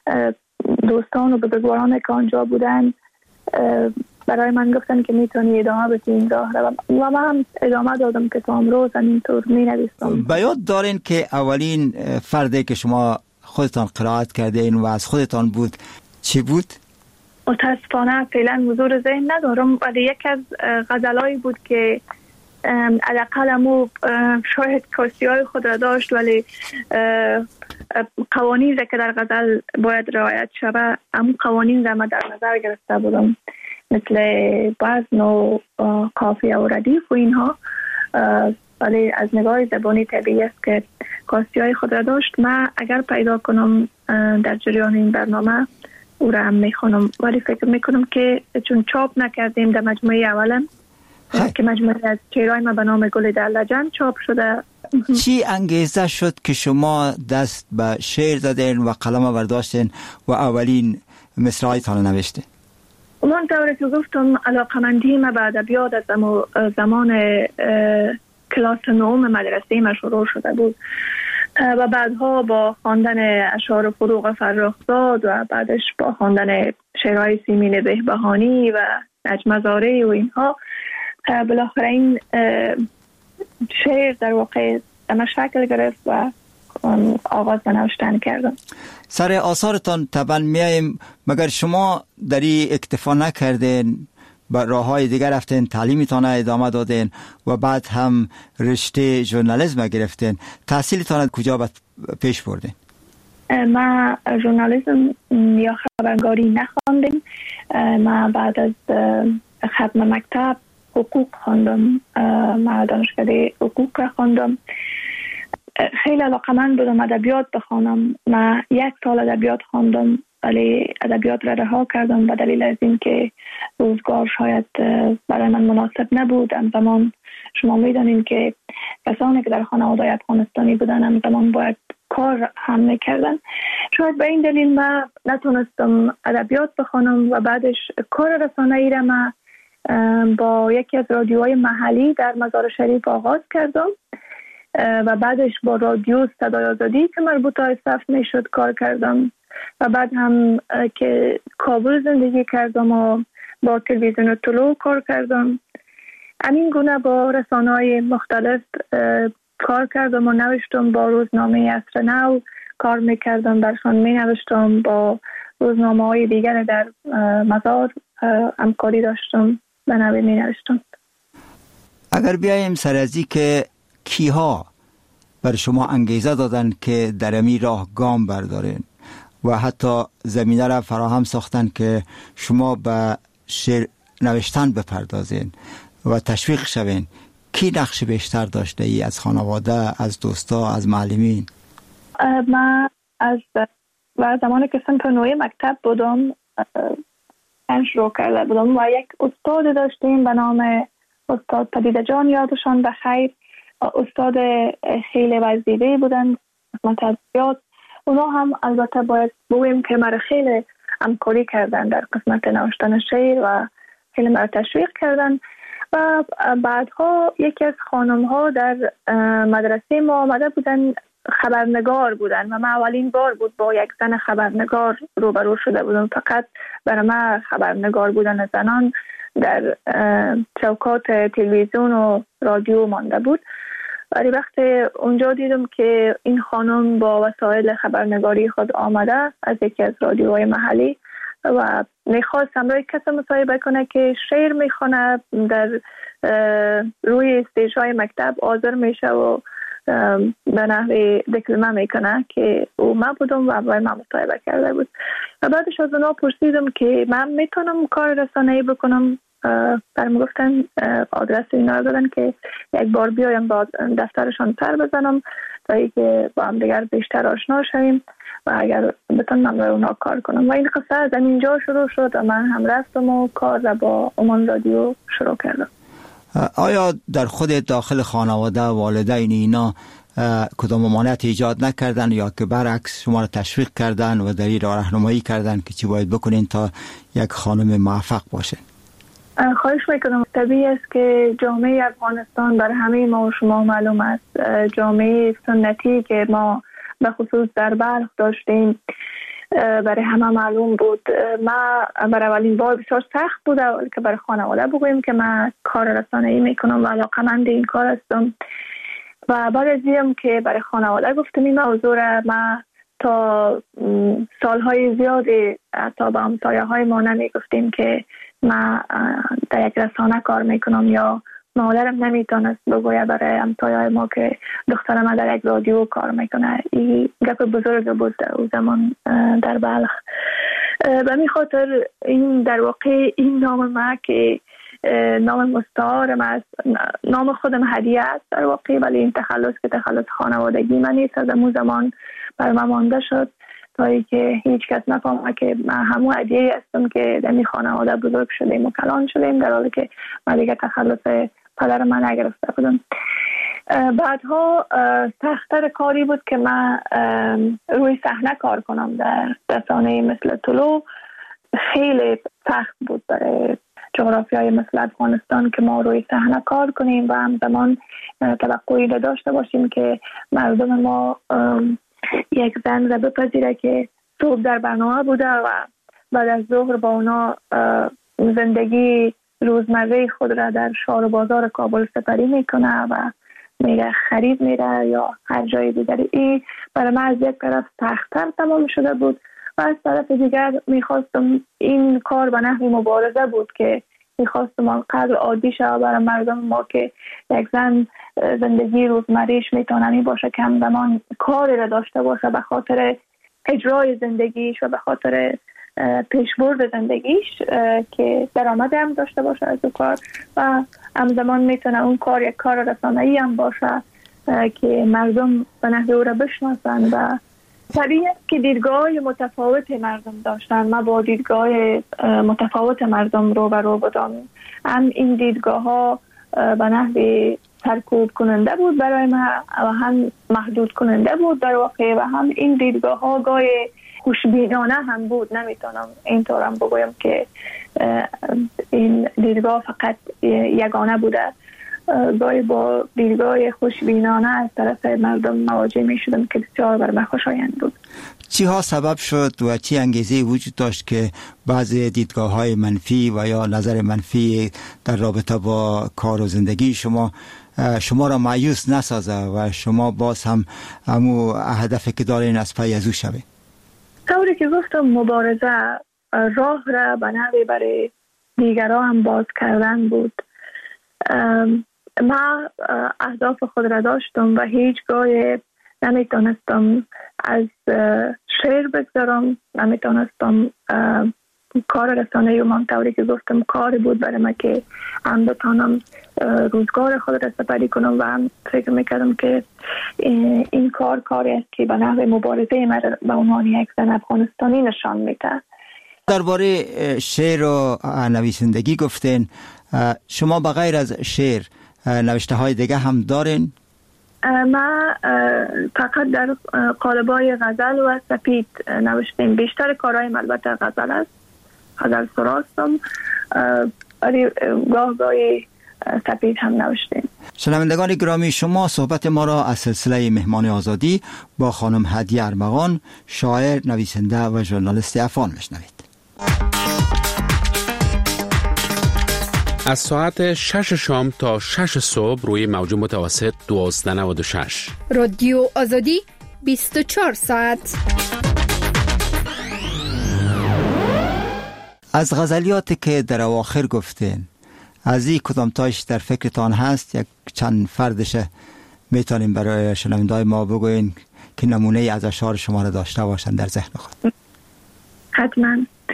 دوستان و بزرگواران که آنجا بودن برای من گفتن که میتونی ادامه بدی این راه رو و من هم ادامه دادم که تا امروز همینطور می نویسم. به یاد دارین که اولین فردی که شما خودتان قرائت کردین و از خودتان بود چی بود؟ متاسفانه فعلا حضور ذهن ندارم، ولی یکی از غزلایی بود که علاقه شاید کاسیای خود را داشت، ولی قوانین را که در غزل باید رعایت شود همون قوانین را من در نظر گرفته بودم، مثل وزن و قافیه و ردیف و اینها، ولی از نگاه زبانی طبیعی است که کاسیای خود را داشت. من اگر پیدا کنم در جریان این برنامه او را هم میخونم، ولی فکر میکنم که چون چاپ نکردیم در مجموعه اولم که مجموعه از شعرهای ما به نام گل در لجن چاپ شده. چی انگیزه شد که شما دست به شعر زدین و قلم برداشتین و اولین مصرعایتان نوشتین؟ من طوری که گفتم علاقمندی ما به ادبیات از زمان کلاس 9 مدرسه ما شروع شده بود و بعدها با خواندن اشعار فروغ فرخزاد و بعدش با خواندن شعرهای سیمین بهبهانی و نجم زاره و اینها بالاخره این شعر در واقع اما شکل گرفت و آغاز به نوشتن کردم. سر آثارتان طبعا میاییم، مگر شما در این اکتفا نکردین، با راه های دیگر رفتین، تعلیمتان ادامه دادین و بعد هم رشته ژورنالیسم گرفتین. تحصیلتان کجا پیش بردین؟ ما ژورنالیسم یا خبرنگاری نخواندم. ما بعد از ختم مکتب حقوق خواندم. ما دانشکده حقوق را خواندم. خیلی علاقمند بودم ادبیات بخوانم. ما 1 سال ادبیات خواندم، ولی ادبیات را رها کردم به دلیل از این که روزگار شاید برای من مناسب نبود. همزمان شما میدانید که کسانی که در خانواده افغانستانی بودن همزمان باید کار هم میکردن. شاید به این دلیل من نتونستم ادبیات بخوانم و بعدش کار رسانه‌ای را من با یکی از رادیوهای محلی در مزار شریف آغاز کردم و بعدش با رادیو صدای آزادی که مربوط به صفت میشد کار کردم و بعد هم که کابل زندگی کردم و با تلویزیون طلوع کار کردم. همین گونه با رسانه‌های مختلف کار کردم و نوشتم. با روزنامه عصر نو کار میکردم، درشان مینوشتم. با روزنامه‌های دیگر در مزار همکاری داشتم، به نوی مینوشتم. اگر بیاییم سر از این که کیها بر شما انگیزه دادن که در امی راه گام بردارین و حتی زمینه را فراهم ساختن که شما به شعر نوشتن بپردازین و تشویق شوین، کی نقش بیشتر داشته ای؟ از خانواده، از دوستا، از معلمین؟ من از زمانی که صنف 9 مکتب بودم شروع کرده بودم و یک استاد داشتیم به نام استاد پدیده جان یادشان بخیر، استاد خیلی وزیده بودند قسمت ادبیات. اونا هم البته باید بگویم که مرا خیلی همکاری کردن در قسمت نوشتن شعر و خیلی مرا تشویق کردن. و بعدها یکی از خانم ها در مدرسه ما آمده بودن، خبرنگار بودن و من اولین بار بود با یک زن خبرنگار روبرو شده بودم. فقط برای من خبرنگار بودن زنان در چوکات تلویزیون و رادیو مانده بود. ولی وقتی اونجا دیدم که این خانم با وسایل خبرنگاری خود آمده از یکی از رادیوهای محلی و میخواست همراه کسی مصاحبه کنه که شعر میخونه، در روی استیج‌های مکتب حاضر میشه و به نحوی دکلمه میکنه که او من بودم و باید من مصاحبه کرده بود. و بعدش از اونا پرسیدم که من میتونم کار رسانه‌ای بکنم. برام گفتن آدرس اینا دادن که یک بار بیایم با دفترشان سر بزنم تا اینکه با هم دیگر بیشتر آشنا شویم و اگر بتونم برای اونا کار کنم. و این قصه از اینجا شروع شد و من هم رفتم و کار را با عمان رادیو شروع کردم. آیا در خود داخل خانواده والدین اینا کدام ممانعت ایجاد نکردن یا که برعکس شما را تشویق کردن و در این راهنمایی کردن که چی باید بکنین تا یک خانم موفق باشه؟ خواهش میکنم. طبیعی است که جامعه افغانستان بر همه ما و شما معلوم است، جامعه سنتی که ما به خصوص در بلخ داشتیم برای همه معلوم بود. ما برای اولین بار بسیار سخت بود که برای خانواده بگوییم که من کار رسانه‌ای میکنم و علاقه‌مند این کار هستم. و بعد از اینم که برای خانواده گفتم این موضوع را، ما تا سالهای زیادی تا به همسایه‌های ما نمیگفتیم که ما در یک رسانه کار میکنم یا مادرم نمیتونست بگوید برای همسایه‌های ما که دخترم ما در یک رادیو کار میکنه. این گپ بزرگ بود او زمان در بلخ. به می خاطر این در واقع این نام ما که نام مستعارم است، نام خودم هدیه است در واقع، ولی این تخلص که تخلص خانوادگی من نیست، از اون زمان بر من مانده شد تا اینکه هیچ کس نفهمه که من همون هدیه هستم که در این خانواده بزرگ شدیم و کلان شدیم، در حالی که من دیگه تخلص پدر من نگرفته بودم. بعدها سخت‌تر کاری بود که من روی صحنه کار کنم در رسانه مثل طلوع. خیلی سخت بود برای جغرافیای مثل افغانستان که ما روی صحنه کار کنیم و همزمان توقعی داشته باشیم که مردم ما یک زن را بپذیره که صبح در برنامه بوده و بعد از ظهر با اونا زندگی روزمره خود را در شهر و بازار کابل سپری میکنه و میره خرید میره یا هر جای دیگری. این برای من از یک طرف سخت‌تر تمام شده بود و از طرف دیگر میخواستم این کار به نحو مبارزه بود که میخواستم آنقدر عادی شد برای مردم ما که یک زن زندگی روزمریش میتونه باشه که همزمان کاری را داشته باشه به خاطر اجرای زندگیش و به خاطر پیشبرد زندگیش که درآمد هم داشته باشه از اون کار و همزمان میتونه اون کار یک کار رسانه‌ای هم باشه که مردم به نحو او را بشناسن. و طبیعی است که دیدگاه متفاوت مردم داشتن. ما با دیدگاه متفاوت مردم رو بودم. هم این دیدگاه ها به نحو سرکوب کننده بود برای ما و هم محدود کننده بود در واقع و هم این دیدگاه ها گاهی خوشبینانه هم بود. نمیتونم اینطورم بگویم که این دیدگاه فقط یگانه بوده. گاهی با دیدگاه خوشبینانه از طرف مردم مواجه می شدم که بسیار بر من خوشایند بود. چی ها سبب شد و چی انگیزه وجود داشت که بعضی دیدگاه های منفی و یا نظر منفی در رابطه با کار و زندگی شما را مایوس نسازه و شما باز هم همو هدفی که دارین از پی از او شوه؟ طوری که گفتم مبارزه راه را به نحوی برای دیگران هم باز کردن بود. ما اهداف خود را داشتم و هیچگاه نمیتونستم از شعر بگذارم، نمیتونستم کار رسانه‌ای من طوری که گفتم کاری بود برای من که هم بتونم روزگار خود را سپری کنم و هم فکر میکردم که این کاری است که به نحو مبارزه من به عنوان یک زن افغانستانی نشان میده. درباره شعر و نویسندگی گفتین، شما بغیر از شعر نوشته های دیگه هم دارین؟ ما فقط در قالب‌های غزل و سپید نوشتیم. بیشتر کارهایم البته غزل است، غزل سراستم، گاهی سپید هم نوشتیم. شنوندگان گرامی، شما صحبت ما را از سلسله مهمان آزادی با خانم هدیه ارمغان، شاعر، نویسنده و ژورنالیست افغان میشنوید. از ساعت 6 شام تا 6 صبح روی موج متوسط 1296. رادیو آزادی 24 ساعت. از غزلیاتی که در اواخر گفتین، از این کدام تایش در فکرتان هست؟ یک چند فردش میتونیم برای شنونده‌های ما بگوین که نمونه از اشعار شما را داشته باشن در ذهن خود؟ حتما.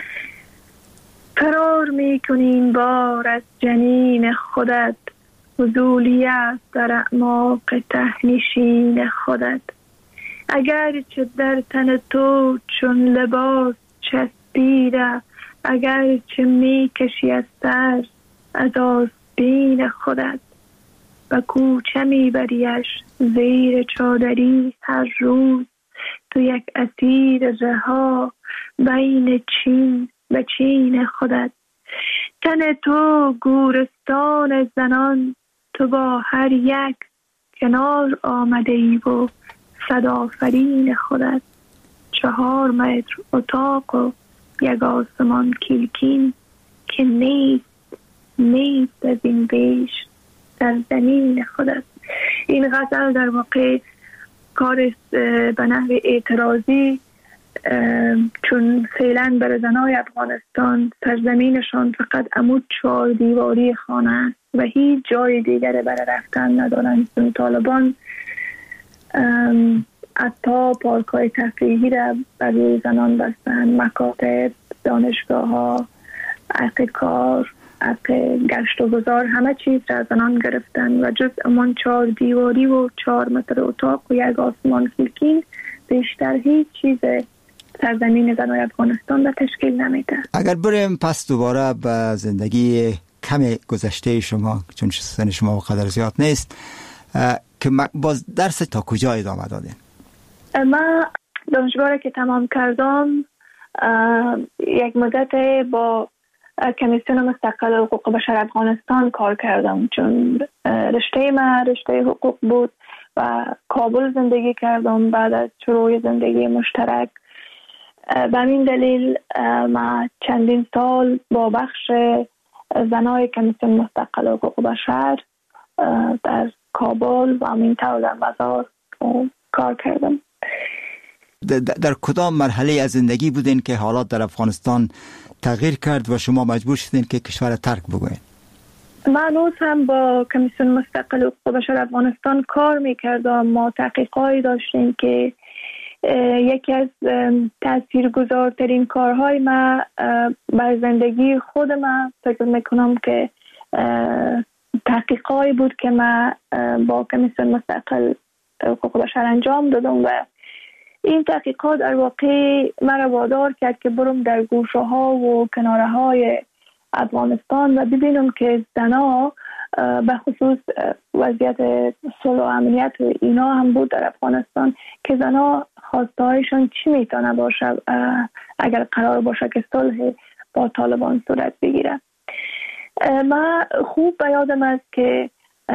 فرار میکنین بار از جنین خودت، فضولی است در اعماق تهنشین خودت. اگر چه در تن تو چون لباس چسبیده، اگر چه میکشی از سر از آستین خودت. و کوچه میبریش زیر چادری هر روز، تو یک اسیر رها بین چین و چین خودت. تن تو گورستان زنان، تو با هر یک کنار آمده ای و صدافرین خودت. 4 متر اتاق و یک آسمان کلکین، که نیست از این بیش در زمین خودت. این غزل در واقع کار به نحو اعتراضی، چون فعلا برای زنای افغانستان سرزمینشان فقط عمود 4 دیواری خانه است و هیچ جای دیگره برای رفتن ندارند. چون طالبان حتی پارک‌های تفریحی را برای زنان بستن، مکاتب، دانشگاه ها، حق کار، حق گشت و گذار، همه چیز را از زنان گرفتن و جز امان 4 دیواری و 4 متر اتاق و یک آسمان کلکین بیشتر هیچ چیز سرزمین زنای افغانستان را تشکیل نمیده. اگر بریم پس دوباره به زندگی کم گذشته شما، چون سن شما قدر زیاد نیست، که باز درس تا کجا ادامه دادین؟ من دانشگاه که تمام کردم یک مدت با کمیسیون مستقل حقوق بشر افغانستان کار کردم، چون رشته من رشته حقوق بود و کابل زندگی کردم بعد از شروع زندگی مشترک. به این دلیل من چندین سال با بخش زنای کمیسیون مستقل حقوق بشر در کابل و همین طور در مزار کار کردم. در کدام مرحله از زندگی بودین که حالات در افغانستان تغییر کرد و شما مجبور شدین که کشور ترک بگوین؟ من هنوز هم با کمیسیون مستقل حقوق بشر افغانستان کار میکردم. ما تحقیقاتی داشتیم که یکی از تاثیرگذارترین کارهای من بر زندگی خود من فکر میکنم که تحقیقاتی بود که من با کمیسیون مستقل حقوق بشر انجام دادم و این تحقیقات در واقع مرا وادار کرد که برم در گوشه ها و کناره های افغانستان و ببینم که زنها به خصوص وضعیت صلح و امنیت و اینا هم بود در افغانستان، که زنها خواسته هایشان چی میتونه باشه اگر قرار باشه که صلح با طالبان صورت بگیره. من خوب به یادم است که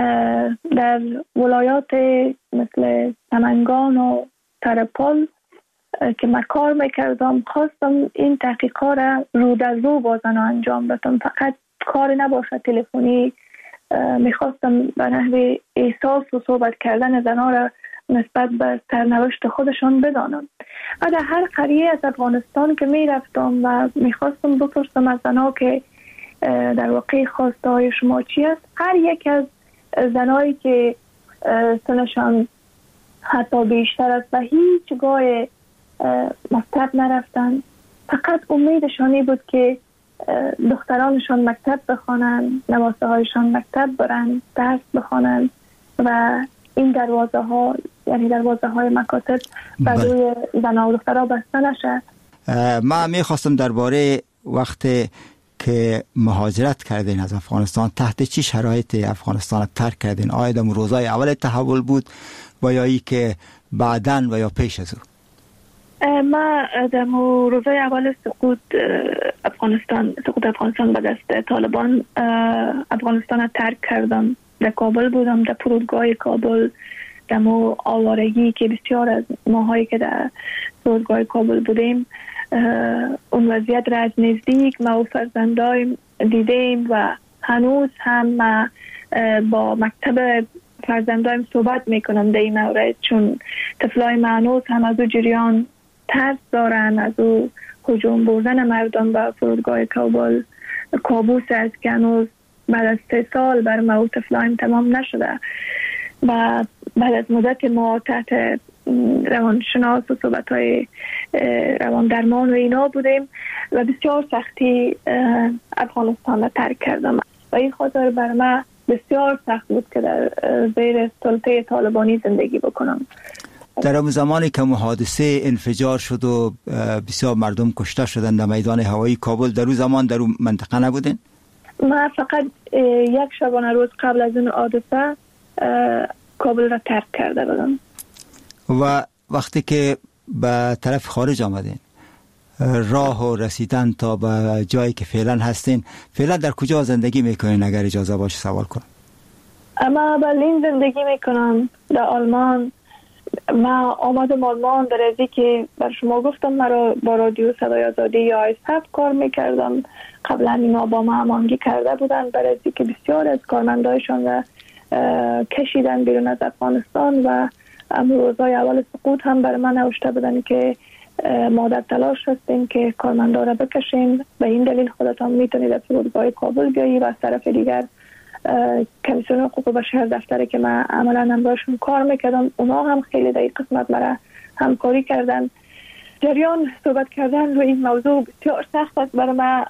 در ولایات مثل سمنگان و ترپال که من کار میکردم خواستم این تحقیقات را رو در رو با زنها انجام بدم، فقط کار نباشه تلفنی. میخواستم به نحو احساس و صحبت کردن زنها را نسبت به سرنوشت خودشان بدانم. و در هر قریه از افغانستان که میرفتم و میخواستم بپرسم از زنها که در واقع خواسته های شما چی است، هر یک از زنایی که سنشان حتی بیشتر است و هیچگاه مکتب نرفتن، فقط امیدشانی بود که دخترانشان مکتب بخوانند، نواسه هایشان مکتب برن، درس بخوانند و این دروازه ها، یعنی دروازه های مکاتب برای زنها و دخترها بسته نشد. من میخواستم درباره وقت که مهاجرت کردین از افغانستان، تحت چی شرایطی افغانستان ترک کردین؟ آیا در روزای اول تحول بود و یا ای که بعداً و یا پیش از او؟ ما در روزای اول سقوط افغانستان به دست طالبان افغانستان ترک کردم. در کابل بودم، در فرودگاه کابل، در آوارگی که بسیار از ماهایی که در فرودگاه کابل بودیم اون وضعیت را از نزدیک ما و فرزندایم دیدیم و هنوز هم ما با مکتب فرزندایم صحبت میکنم در این مورد، چون طفلای ما هنوز هم از او جریان ترس دارن، از او هجوم بردن مردم به فرودگاه کابل کابوس است که هنوز بعد از 3 سال بر ما و طفلایم تمام نشده و بعد از مدت ما تحت روانشناس و صحبت‌های روان درمان و اینا بودیم و بسیار سختی افغانستان را ترک کردم و این خاطر بر ما بسیار سخت بود که در زیر سلطه طالبانی زندگی بکنم. در اون زمانی که حادثه انفجار شد و بسیار مردم کشته شدند در میدان هوایی کابل، در اون زمان در اون منطقه نبودین؟ ما فقط 1 شبانه روز قبل از اون حادثه کابل را ترک کرده بودم. و وقتی که به طرف خارج آمدین، راه و رسیدن تا به جایی که فعلا هستین، فعلا در کجا زندگی میکنین اگر اجازه باشه سوال کنم؟ اما برلین زندگی میکنم، در آلمان. ما آمدم آلمان در ازی که بر شما گفتم مرا با رادیو صدای آزادی یا آیسف کار میکردم. قبلا اینا با ما هماهنگی کرده بودن در ازی که بسیار از کارمندایشان را کشیدن بیرون از افغانستان و روزای اول سقوط هم بر من نوشته بودن که ما در تلاش هستیم که کارمندا را بکشیم، به این دلیل خودتان میتونید از فرودگاه کابل بیایی و از طرف دیگر کمیسیون حقوق بشر دفتری که من عملا هم باشون کار میکردم اونا هم خیلی در این قسمت مرا همکاری کردن. جریان صحبت کردن روی این موضوع بسیار سخت است برای من،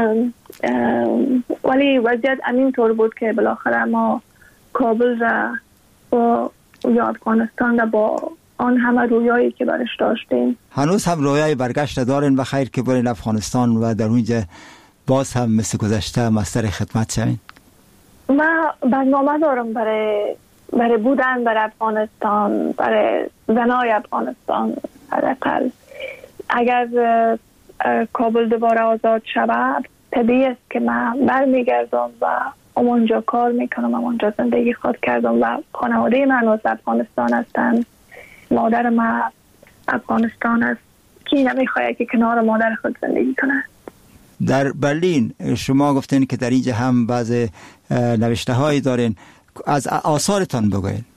ولی وضعیت همین طور بود که بالاخره ما کابل را با یا افغانستان را با آن همه رویایی که برش داشتیم. هنوز هم رویای برگشت دارین و خیر که برین افغانستان و در اونجا باز هم مثل گذشته مستر خدمت شوین؟ من برنامه دارم برای بودن برای افغانستان، برای زنای افغانستان. حداقل اگر کابل دوباره آزاد شود طبیعی است که من برمیگردم و اونجا کار میکنم، اونجا زندگی خود کردم و خانواده من از افغانستان هستند. مادر من افغانستان است که نمیخواهد که کنار مادر خود زندگی کنه. در برلین شما گفتین که در اینجا هم بعض نوشته هایی دارین، از آثارتان بگوین.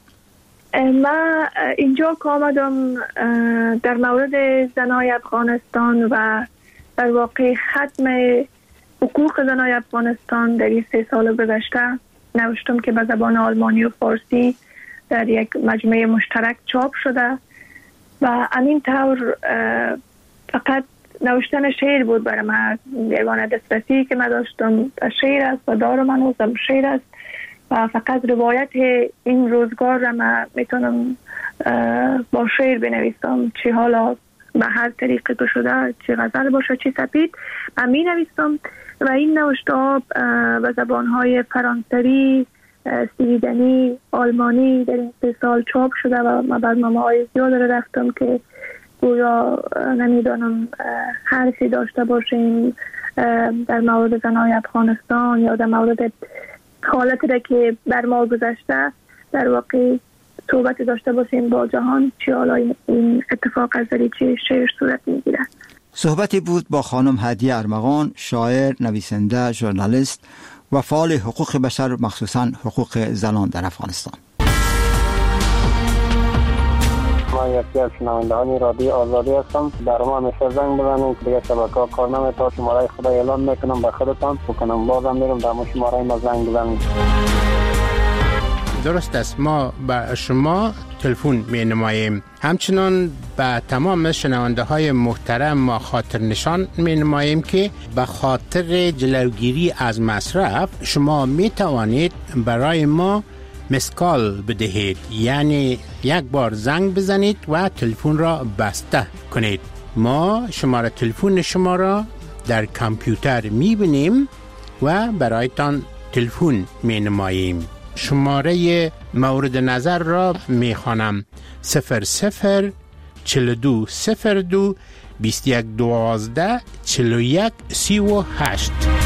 من اینجا که آمدم در مورد زنای افغانستان و در واقع ختم حقوق زنای افغانستان در این 3 سال گذشته نوشتم که به زبان آلمانی و فارسی در یک مجموعه مشترک چاپ شده و همین طور فقط نوشتن شعر بود برای من. یگانه دسترسی که من داشتم شعر است و دارم هنوزم شعر است و فقط روایت این روزگار را من میتونم با شعر بنویسم، چه حالا به هر طریقی که شده، چه غزل باشه چه سپید من می نویسم و این نوشته ها به زبانهای فرانسوی، سویدنی، آلمانی در این 3 سال چاپ شده و من برنامه های زیاد را رفتم که گویا نمیدانم حرفی داشته باشیم در مورد زنای افغانستان یا در مورد حالتی را که بر ما گذشته در واقع صحبت داشته باشیم با جهان، چه حالا این اتفاق از چه شعر صورت میگیره. صحبتی بود با خانم هدیه ارمغان، شاعر، نویسنده، ژورنالیست و فعال حقوق بشر، مخصوصاً حقوق زنان در افغانستان. من یکی از شنوندگان رادیو آزادی هستم. در ما همیشه زنگ بزنید که دیگه شبکه‌ها کار نمی‌کنه، شماره خدا اعلام میکنم به خودتان بکنم، بازم میرم در شماره ما زنگ بزنید. درست است، ما به شما تلفن می نماییم. همچنان به تمام شنونده های محترم ما خاطر نشان می نماییم که به خاطر جلوگیری از مصرف شما می توانید برای ما مسکال بدهید، یعنی یک بار زنگ بزنید و تلفن را بسته کنید. ما شماره تلفن شما را در کامپیوتر میبینیم و برایتان تلفن مینماییم. شماره مورد نظر را میخوانم: 00 42 02 21 12 41 38.